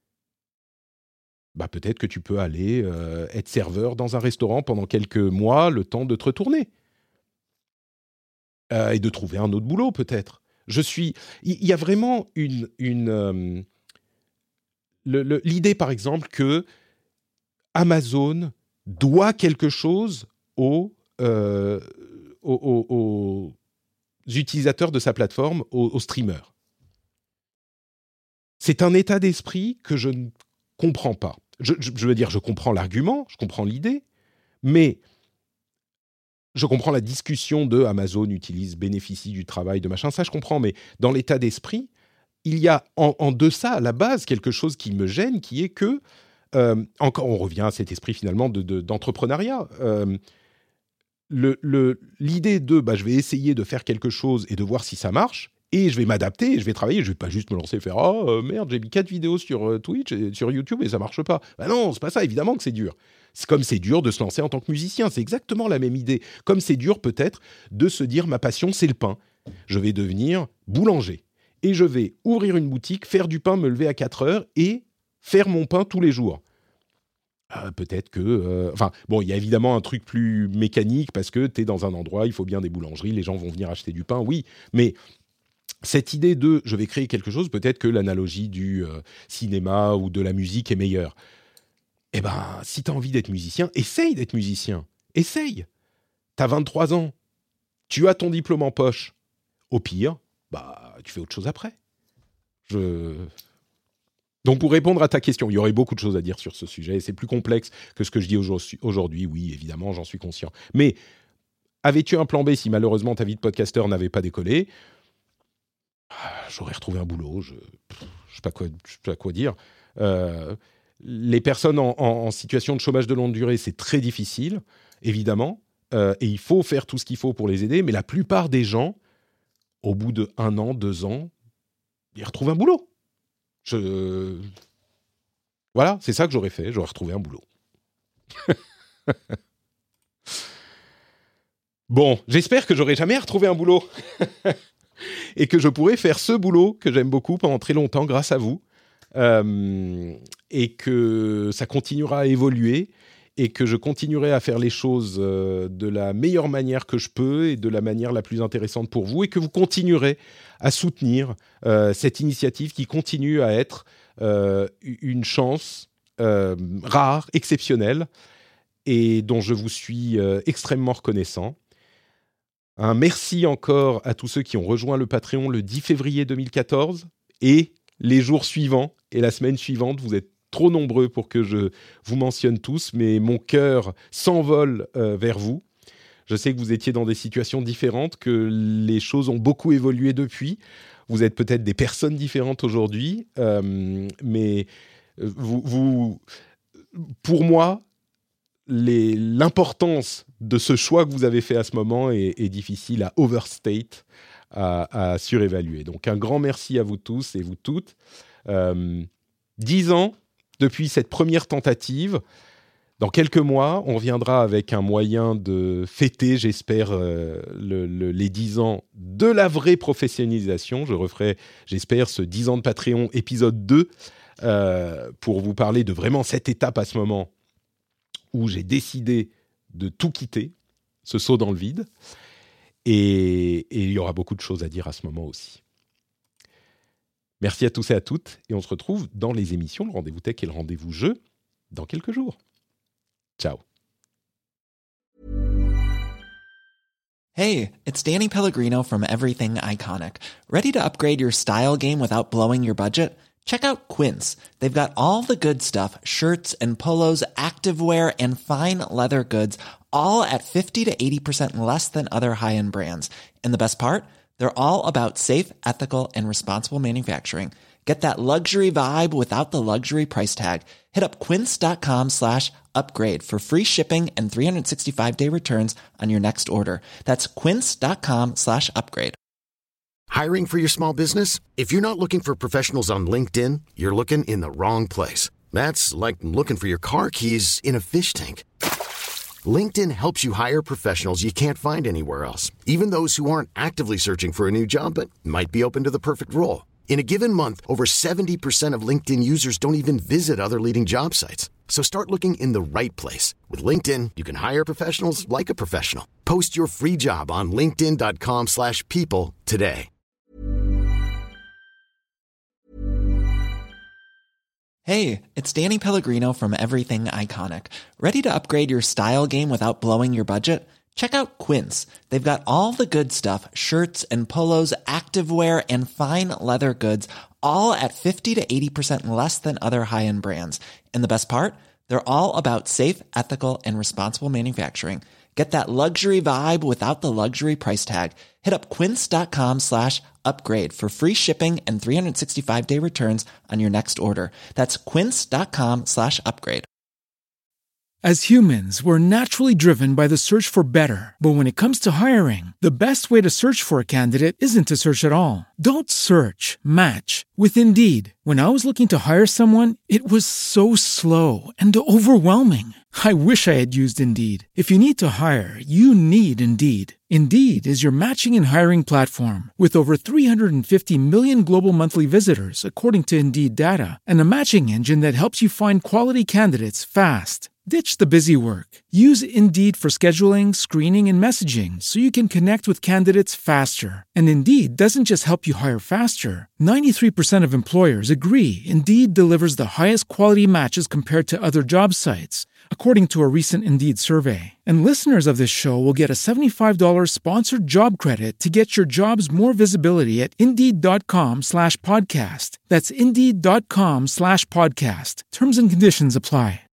bah, peut-être que tu peux aller être serveur dans un restaurant pendant quelques mois, le temps de te retourner. Et de trouver un autre boulot, peut-être. Il y a vraiment l'idée, par exemple, que Amazon doit quelque chose aux utilisateurs de sa plateforme, aux streamers. C'est un état d'esprit que je ne comprends pas. Je veux dire, je comprends l'argument, je comprends l'idée, mais je comprends la discussion de Amazon bénéficie du travail de machin, ça je comprends, mais dans l'état d'esprit, il y a en deçà, à la base, quelque chose qui me gêne, qui est que, encore on revient à cet esprit finalement d'entrepreneuriat, l'idée de je vais essayer de faire quelque chose et de voir si ça marche, et je vais m'adapter, et je vais travailler, je ne vais pas juste me lancer et faire « Oh merde, j'ai mis 4 vidéos sur Twitch et sur YouTube et ça ne marche pas ». Non, c'est pas ça, évidemment que c'est dur. C'est comme c'est dur de se lancer en tant que musicien, c'est exactement la même idée. Comme c'est dur peut-être de se dire « Ma passion, c'est le pain. Je vais devenir boulanger ». Et je vais ouvrir une boutique, faire du pain, me lever à 4 heures et faire mon pain tous les jours. Peut-être que... il y a évidemment un truc plus mécanique parce que tu es dans un endroit, il faut bien des boulangeries, les gens vont venir acheter du pain, oui. Mais cette idée de « je vais créer quelque chose », peut-être que l'analogie du cinéma ou de la musique est meilleure. Eh bien, si tu as envie d'être musicien, essaye d'être musicien. Essaye. Tu as 23 ans. Tu as ton diplôme en poche. Au pire... tu fais autre chose après. Donc, pour répondre à ta question, il y aurait beaucoup de choses à dire sur ce sujet. C'est plus complexe que ce que je dis aujourd'hui. Oui, évidemment, j'en suis conscient. Mais avais-tu un plan B si malheureusement ta vie de podcasteur n'avait pas décollé ? J'aurais retrouvé un boulot. Je sais pas quoi dire. Les personnes en situation de chômage de longue durée, c'est très difficile, évidemment. Et il faut faire tout ce qu'il faut pour les aider. Mais la plupart des gens... au bout de 1 an, 2 ans, ils retrouvent un boulot. Voilà, c'est ça que j'aurais fait. J'aurais retrouvé un boulot. Bon, j'espère que j'aurai jamais retrouvé un boulot. Et que je pourrai faire ce boulot que j'aime beaucoup pendant très longtemps grâce à vous. Et que ça continuera à évoluer. Et que je continuerai à faire les choses de la meilleure manière que je peux et de la manière la plus intéressante pour vous, et que vous continuerez à soutenir cette initiative qui continue à être une chance rare, exceptionnelle, et dont je vous suis extrêmement reconnaissant. Un merci encore à tous ceux qui ont rejoint le Patreon le 10 février 2014, et les jours suivants et la semaine suivante, vous êtes trop nombreux pour que je vous mentionne tous, mais mon cœur s'envole vers vous. Je sais que vous étiez dans des situations différentes, que les choses ont beaucoup évolué depuis. Vous êtes peut-être des personnes différentes aujourd'hui, mais pour moi, l'importance de ce choix que vous avez fait à ce moment est difficile à overstate, à surévaluer. Donc un grand merci à vous tous et vous toutes. 10 ans depuis cette première tentative. Dans quelques mois, on reviendra avec un moyen de fêter, j'espère, les 10 ans de la vraie professionnalisation. Je referai, j'espère, ce 10 ans de Patreon épisode 2 pour vous parler de vraiment cette étape à ce moment où j'ai décidé de tout quitter, ce saut dans le vide. Et il y aura beaucoup de choses à dire à ce moment aussi. Merci à tous et à toutes. Et on se retrouve dans les émissions, le Rendez-vous Tech et le Rendez-vous Jeu, dans quelques jours. Ciao. Hey, it's Danny Pellegrino from Everything Iconic. Ready to upgrade your style game without blowing your budget? Check out Quince. They've got all the good stuff, shirts and polos, activewear, and fine leather goods, all at 50 to 80% less than other high-end brands. And the best part? They're all about safe, ethical, and responsible manufacturing. Get that luxury vibe without the luxury price tag. Hit up quince.com/upgrade for free shipping and 365-day returns on your next order. That's quince.com/upgrade. Hiring for your small business? If you're not looking for professionals on LinkedIn, you're looking in the wrong place. That's like looking for your car keys in a fish tank. LinkedIn helps you hire professionals you can't find anywhere else, even those who aren't actively searching for a new job but might be open to the perfect role. In a given month, over 70% of LinkedIn users don't even visit other leading job sites. So start looking in the right place. With LinkedIn, you can hire professionals like a professional. Post your free job on linkedin.com/people today. Hey, it's Danny Pellegrino from Everything Iconic. Ready to upgrade your style game without blowing your budget? Check out Quince. They've got all the good stuff, shirts and polos, activewear, and fine leather goods, all at 50 to 80% less than other high-end brands. And the best part? They're all about safe, ethical, and responsible manufacturing. Get that luxury vibe without the luxury price tag. Hit up quince.com/upgrade for free shipping and 365-day returns on your next order. That's quince.com/upgrade. As humans, we're naturally driven by the search for better. But when it comes to hiring, the best way to search for a candidate isn't to search at all. Don't search, match with Indeed. When I was looking to hire someone, it was so slow and overwhelming. I wish I had used Indeed. If you need to hire, you need Indeed. Indeed is your matching and hiring platform with over 350 million global monthly visitors, according to Indeed data, and a matching engine that helps you find quality candidates fast. Ditch the busy work. Use Indeed for scheduling, screening, and messaging so you can connect with candidates faster. And Indeed doesn't just help you hire faster. 93% of employers agree Indeed delivers the highest quality matches compared to other job sites, according to a recent Indeed survey. And listeners of this show will get a $75 sponsored job credit to get your jobs more visibility at Indeed.com/podcast. That's Indeed.com/podcast. Terms and conditions apply.